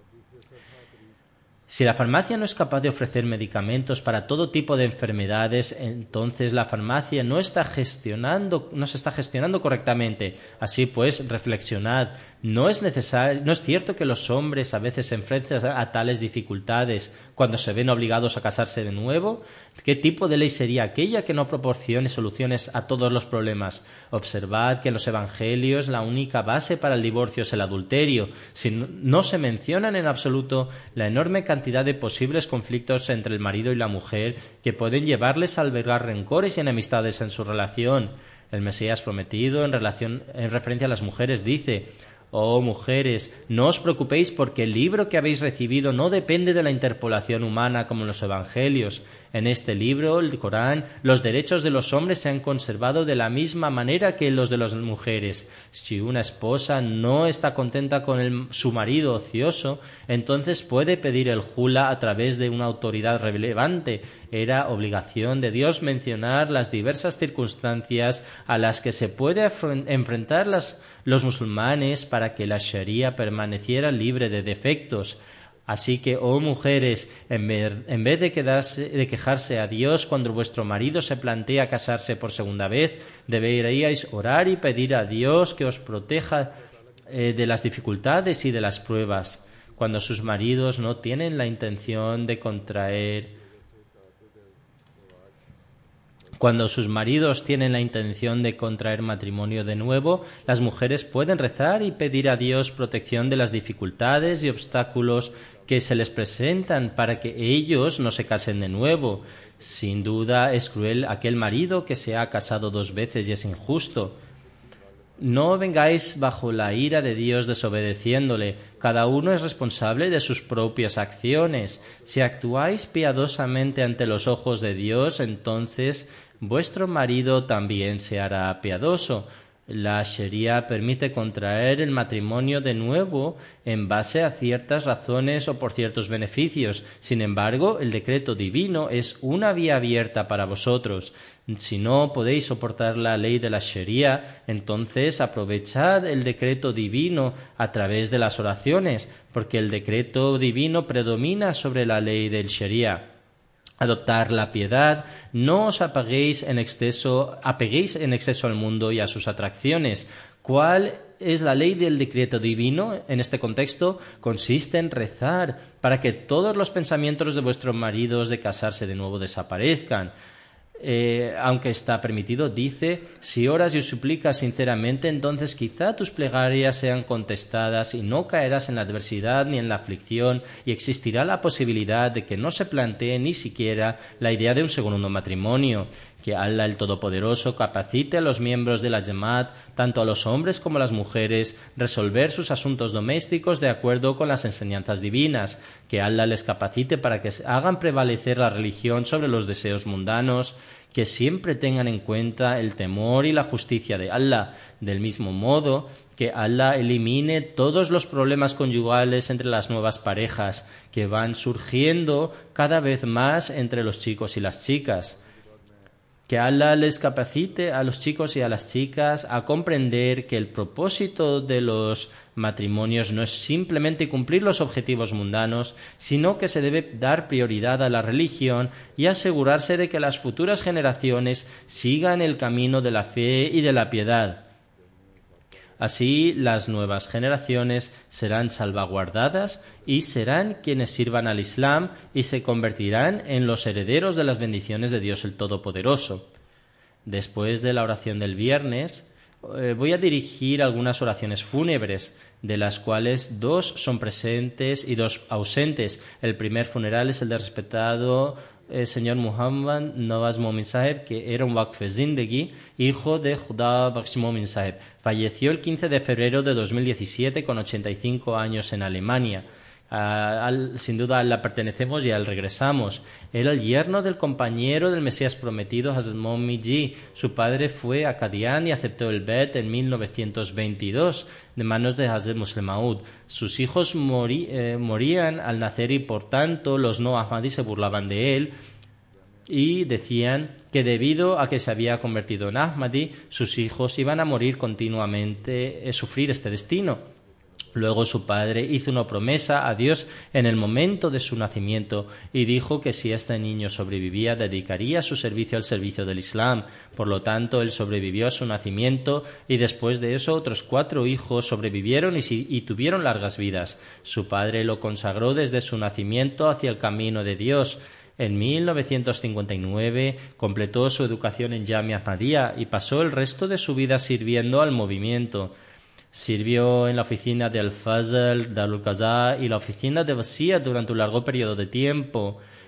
Si la farmacia no es capaz de ofrecer medicamentos para todo tipo de enfermedades, entonces la farmacia no está gestionando, no se está gestionando correctamente. Así pues, reflexionad. No es necesario, no es cierto que los hombres a veces se enfrentan a tales dificultades cuando se ven obligados a casarse de nuevo. ¿Qué tipo de ley sería aquella que no proporcione soluciones a todos los problemas? Observad que en los evangelios la única base para el divorcio es el adulterio. Si no se mencionan en absoluto la enorme cantidad de posibles conflictos entre el marido y la mujer que pueden llevarles a albergar rencores y enemistades en su relación. El Mesías prometido en relación en referencia a las mujeres dice: Oh mujeres, no os preocupéis porque el libro que habéis recibido no depende de la interpolación humana como en los evangelios. En este libro, el Corán, los derechos de los hombres se han conservado de la misma manera que los de las mujeres. Si una esposa no está contenta con el, su marido ocioso, entonces puede pedir el jula a través de una autoridad relevante. Era obligación de Dios mencionar las diversas circunstancias a las que se puede enfrentar las, los musulmanes para que la Sharia permaneciera libre de defectos. Así que, oh mujeres, en vez, en vez de, quedarse, de quejarse a Dios cuando vuestro marido se plantea casarse por segunda vez, deberíais orar y pedir a Dios que os proteja eh, de las dificultades y de las pruebas. Cuando sus maridos no tienen la intención de contraer Cuando sus maridos tienen la intención de contraer matrimonio de nuevo, las mujeres pueden rezar y pedir a Dios protección de las dificultades y obstáculos que se les presentan para que ellos no se casen de nuevo. Sin duda es cruel aquel marido que se ha casado dos veces y es injusto. No vengáis bajo la ira de Dios desobedeciéndole. Cada uno es responsable de sus propias acciones. Si actuáis piadosamente ante los ojos de Dios, entonces vuestro marido también se hará piadoso. La Sharia permite contraer el matrimonio de nuevo en base a ciertas razones o por ciertos beneficios. Sin embargo, el decreto divino es una vía abierta para vosotros. Si no podéis soportar la ley de la Sharia, entonces aprovechad el decreto divino a través de las oraciones, porque el decreto divino predomina sobre la ley del Sharia. Adoptar la piedad, no os apeguéis en exceso, apeguéis en exceso al mundo y a sus atracciones. ¿Cuál es la ley del decreto divino? En este contexto consiste en rezar para que todos los pensamientos de vuestros maridos de casarse de nuevo desaparezcan. Eh, aunque está permitido, dice, si oras y suplicas sinceramente, entonces quizá tus plegarias sean contestadas y no caerás en la adversidad ni en la aflicción, y existirá la posibilidad de que no se plantee ni siquiera la idea de un segundo matrimonio. Que Allah el Todopoderoso capacite a los miembros de la Jamaat, tanto a los hombres como a las mujeres, resolver sus asuntos domésticos de acuerdo con las enseñanzas divinas. Que Allah les capacite para que hagan prevalecer la religión sobre los deseos mundanos. Que siempre tengan en cuenta el temor y la justicia de Allah. Del mismo modo, que Allah elimine todos los problemas conyugales entre las nuevas parejas que van surgiendo cada vez más entre los chicos y las chicas. Que Allah les capacite a los chicos y a las chicas a comprender que el propósito de los matrimonios no es simplemente cumplir los objetivos mundanos, sino que se debe dar prioridad a la religión y asegurarse de que las futuras generaciones sigan el camino de la fe y de la piedad. Así, las nuevas generaciones serán salvaguardadas y serán quienes sirvan al Islam y se convertirán en los herederos de las bendiciones de Dios el Todopoderoso. Después de la oración del viernes, eh, voy a dirigir algunas oraciones fúnebres, de las cuales dos son presentes y dos ausentes. El primer funeral es el del respetado el señor Muhammad Nawaz Momin Saheb, que era un Waqf Zindagi, hijo de Khuda Bakhsh Momin Saheb. Falleció el quince de febrero de dos mil diecisiete con ochenta y cinco años en Alemania. A, al, sin duda la pertenecemos y al regresamos. Era el yerno del compañero del Mesías prometido, Hazrat Momi Ji. Su padre fue a Qadian y aceptó el Bet en mil novecientos veintidós de manos de Hazrat Musleh Maud. Sus hijos morí, eh, morían al nacer y por tanto los no Ahmadis se burlaban de él y decían que debido a que se había convertido en Ahmadi, sus hijos iban a morir continuamente, eh, sufrir este destino. Luego su padre hizo una promesa a Dios en el momento de su nacimiento y dijo que si este niño sobrevivía dedicaría su servicio al servicio del Islam. Por lo tanto, él sobrevivió a su nacimiento y después de eso otros cuatro hijos sobrevivieron y, y tuvieron largas vidas. Su padre lo consagró desde su nacimiento hacia el camino de Dios. En mil novecientos cincuenta y nueve completó su educación en Jamia Ahmadiyya y pasó el resto de su vida sirviendo al movimiento. Sirvió en la oficina de Al-Fazl, Darul Qaza y la oficina de Wasiyat durante un largo periodo de tiempo.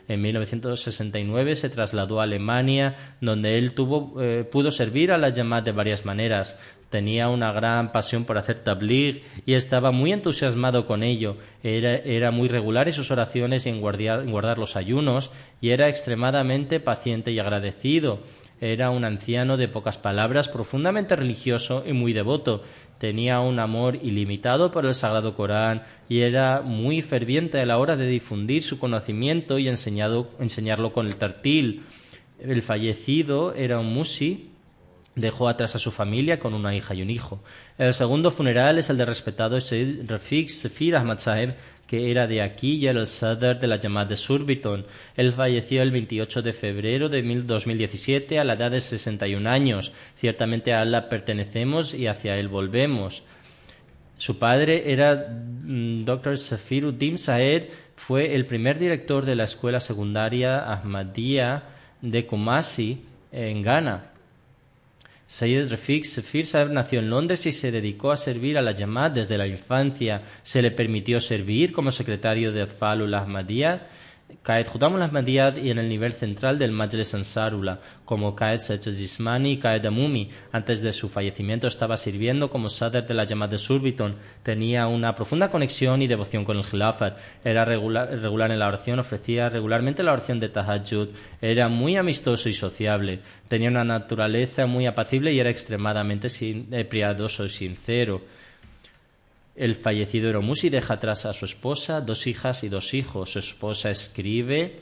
En mil novecientos sesenta y nueve se trasladó a Alemania, donde él tuvo, eh, pudo servir a la Jamaat de varias maneras. Tenía una gran pasión por hacer tabligh y estaba muy entusiasmado con ello. Era, era muy regular en sus oraciones y en guardar, en guardar los ayunos, y era extremadamente paciente y agradecido. Era un anciano de pocas palabras, profundamente religioso y muy devoto. Tenía un amor ilimitado por el Sagrado Corán y era muy ferviente a la hora de difundir su conocimiento y enseñado, enseñarlo con el tartil. El fallecido era un musi. Dejó atrás a su familia con una hija y un hijo. El segundo funeral es el del respetado Sayyid Rafiq Safir Ahmad Saheb, que era de aquí y era el Sadr de la Jamaat de Surbiton. Él falleció el veintiocho de febrero de dos mil diecisiete a la edad de sesenta y un años. Ciertamente a Allah pertenecemos y hacia él volvemos. Su padre era doctor Safiruddin Saher, fue el primer director de la escuela secundaria Ahmadiyya de Kumasi, en Ghana. Sayyid Rafiq Safir Saheb nació en Londres y se dedicó a servir a la Jamaat desde la infancia. Se le permitió servir como secretario de Atfalul Ahmadiyya, Qaed Khudamul Ahmadiyya y en el nivel central del Majlis Ansarullah, como Qaed Sajjad Jismani y Qaed Amumi. Antes de su fallecimiento estaba sirviendo como Sadr de la Jamaat de Surbiton. Tenía una profunda conexión y devoción con el Khilafat. Era regular, regular en la oración, ofrecía regularmente la oración de Tahajjud. Era muy amistoso y sociable. Tenía una naturaleza muy apacible y era extremadamente sin, eh, piadoso y sincero. El fallecido Eromusi deja atrás a su esposa, dos hijas y dos hijos. Su esposa escribe: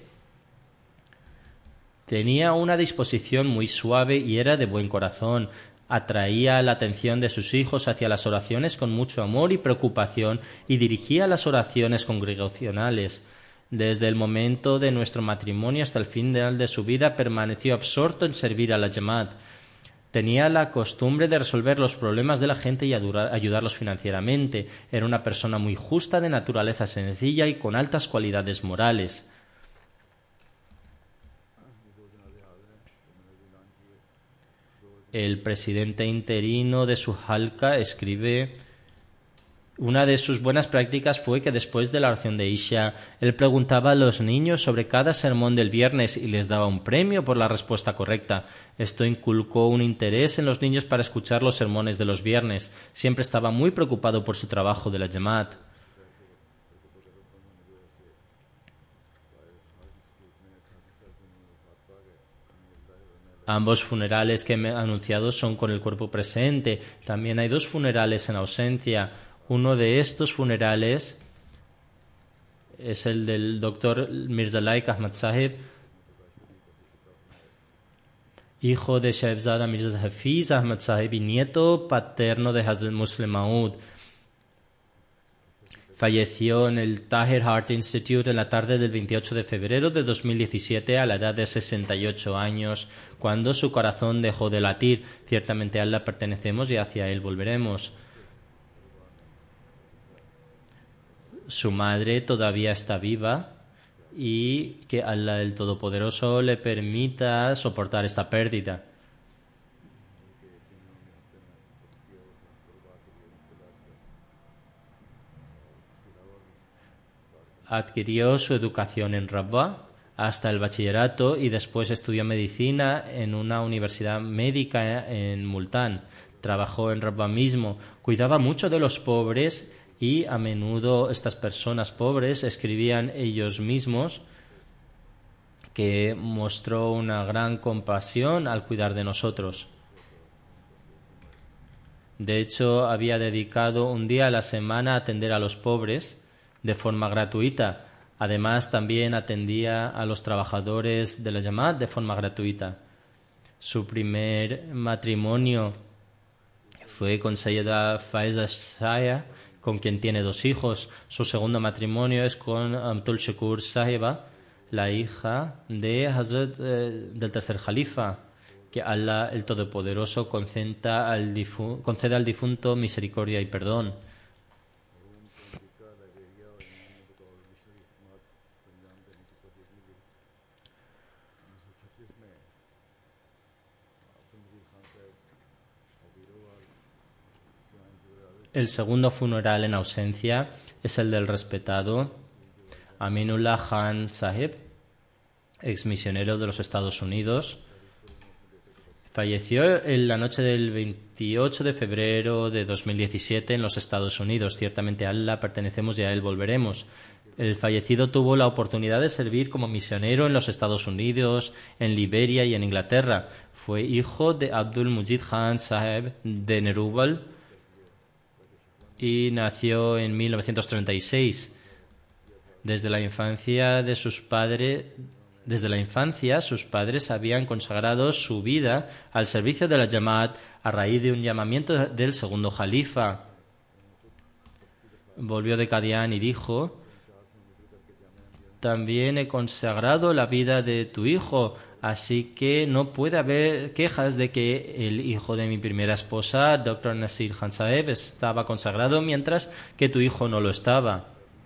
tenía una disposición muy suave y era de buen corazón. Atraía la atención de sus hijos hacia las oraciones con mucho amor y preocupación y dirigía las oraciones congregacionales. Desde el momento de nuestro matrimonio hasta el final de su vida permaneció absorto en servir a la Jamaat. Tenía la costumbre de resolver los problemas de la gente y ayudarlos financieramente. Era una persona muy justa, de naturaleza sencilla y con altas cualidades morales. El presidente interino de su halqa escribe: una de sus buenas prácticas fue que después de la oración de Isha, él preguntaba a los niños sobre cada sermón del viernes y les daba un premio por la respuesta correcta. Esto inculcó un interés en los niños para escuchar los sermones de los viernes. Siempre estaba muy preocupado por su trabajo de la Jamaat. Ambos funerales que me he anunciado son con el cuerpo presente. También hay dos funerales en ausencia. Uno de estos funerales es el del doctor Mirza Laik Ahmad Saheb, hijo de Shahzada Mirza Hafiz Ahmad Saheb y nieto paterno de Hazrat Muslim Maud. Falleció en el Tahir Heart Institute en la tarde del veintiocho de febrero de dos mil diecisiete a la edad de sesenta y ocho años, cuando su corazón dejó de latir. Ciertamente a Allah pertenecemos y hacia él volveremos. Su madre todavía está viva y que Allah el Todopoderoso le permita soportar esta pérdida. Adquirió su educación en Rabwa hasta el bachillerato y después estudió medicina en una universidad médica en Multán. Trabajó en Rabwa mismo, cuidaba mucho de los pobres y a menudo estas personas pobres escribían ellos mismos que mostró una gran compasión al cuidar de nosotros. De hecho, había dedicado un día a la semana a atender a los pobres de forma gratuita. Además, también atendía a los trabajadores de la Jamaat de forma gratuita. Su primer matrimonio fue con Sayyida Faiza Shaya, con quien tiene dos hijos. Su segundo matrimonio es con Amtul Shakur Sahiba, la hija de Hazrat, eh, del tercer Jalifa. Que Allah el Todopoderoso conceda al, difu- conceda al difunto misericordia y perdón. El segundo funeral en ausencia es el del respetado Aminullah Khan Sahib, exmisionero de los Estados Unidos. Falleció en la noche del veintiocho de febrero de dos mil diecisiete en los Estados Unidos. Ciertamente a Allah pertenecemos y a Él volveremos. El fallecido tuvo la oportunidad de servir como misionero en los Estados Unidos, en Liberia y en Inglaterra. Fue hijo de Abdul Mujid Khan Saheb de Nerubal y nació en mil novecientos treinta y seis. Desde la infancia de sus padres, desde la infancia sus padres habían consagrado su vida al servicio de la Jamaat a raíz de un llamamiento del segundo Jalifa. Volvió de Qadian y dijo: también he consagrado la vida de tu hijo, así que no puede haber quejas de que el hijo de mi primera esposa, doctor Nasir Khan Saheb, estaba consagrado mientras que tu hijo no lo estaba.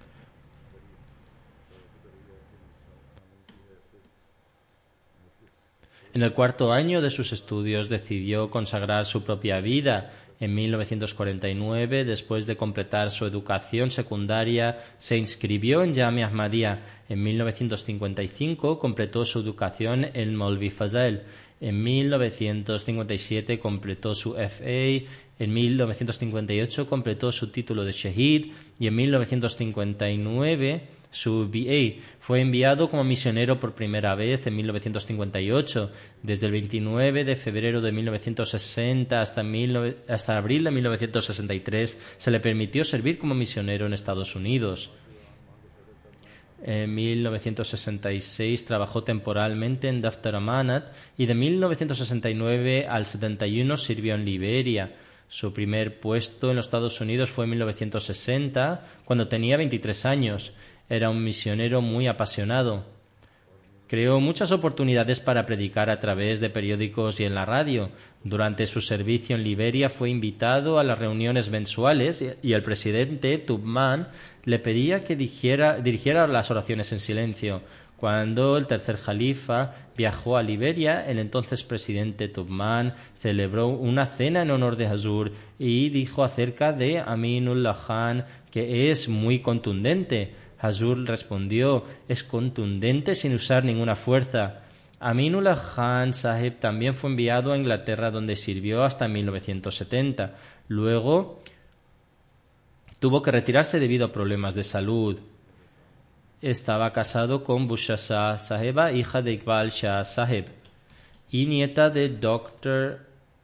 En el cuarto año de sus estudios decidió consagrar su propia vida. En mil novecientos cuarenta y nueve, después de completar su educación secundaria, se inscribió en Jamia Ahmadiyya. En mil novecientos cincuenta y cinco completó su educación en Maulvi Fazal. En mil novecientos cincuenta y siete completó su F A. En mil novecientos cincuenta y ocho completó su título de Shahid y en mil novecientos cincuenta y nueve su B A. Fue enviado como misionero por primera vez en mil novecientos cincuenta y ocho. Desde el veintinueve de febrero de mil novecientos sesenta hasta, mil, hasta abril de mil novecientos sesenta y tres se le permitió servir como misionero en Estados Unidos. En mil novecientos sesenta y seis trabajó temporalmente en Daftar Amanat y de mil novecientos sesenta y nueve al setenta y uno sirvió en Liberia. Su primer puesto en los Estados Unidos fue en mil novecientos sesenta, cuando tenía veintitrés años. Era un misionero muy apasionado. Creó muchas oportunidades para predicar a través de periódicos y en la radio. Durante su servicio en Liberia fue invitado a las reuniones mensuales y el presidente Tubman le pedía que dirigiera, dirigiera las oraciones en silencio. Cuando el tercer Jalifa viajó a Liberia, el entonces presidente Tubman celebró una cena en honor de Hazur y dijo acerca de Aminullah Khan que es muy contundente. Hazur respondió: es contundente sin usar ninguna fuerza. Aminullah Khan Sahib también fue enviado a Inglaterra, donde sirvió hasta mil novecientos setenta. Luego tuvo que retirarse debido a problemas de salud. Estaba casado con Busha Shah Saheba, hija de Iqbal Shah Sahib, y nieta de doctor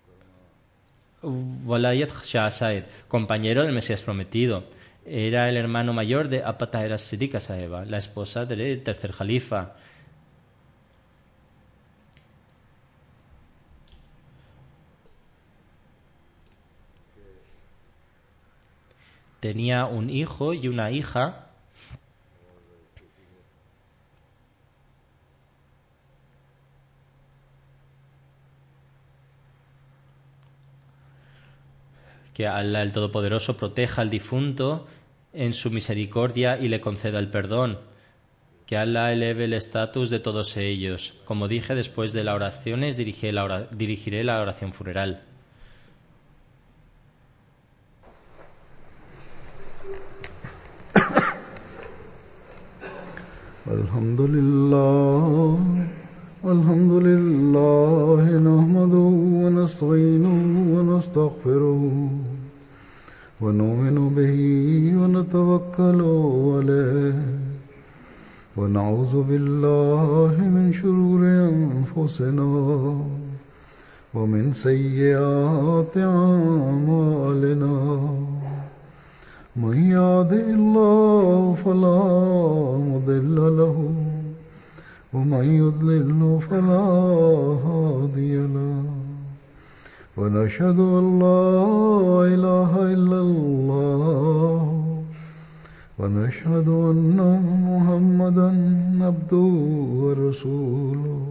Walayat Shah Sahib, compañero del Mesías Prometido. Era el hermano mayor de Appa Tahira Siddiqa Saheba, la esposa del tercer Jalifa. Tenía un hijo y una hija. Que Allah el Todopoderoso proteja al difunto en su misericordia y le conceda el perdón. Que Allah eleve el estatus de todos ellos. Como dije, después de las oraciones dirigiré la, ora- dirigiré la oración funeral. Alhamdulillah, alhamdulillah, nahmaduhu wa nasta'inuhu wa nastaghfiruh. ونؤمن به ونتوكل عليه ونعوذ بالله من شرور أنفسنا ومن سيئات أعمالنا من يهده الله فلا مضل له ومن يضلل فلا هادي له ونشهد أن لا إله إلا الله ونشهد أن محمدا عبده ورسوله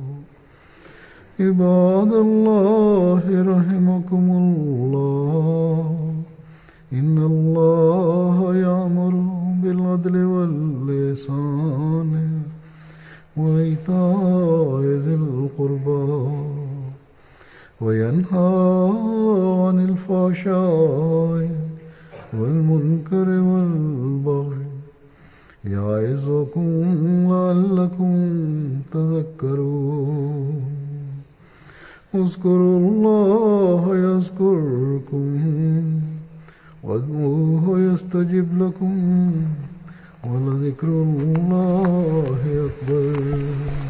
عباد الله رحمكم الله إن الله يأمر بالعدل والإحسان وإيتاء ذي القربى وينهى عن الفحشاء والمنكر والبغي يعظكم لعلكم تذكرون اذكروا الله يذكركم وادعوه يستجب لكم ولذكر الله أكبر.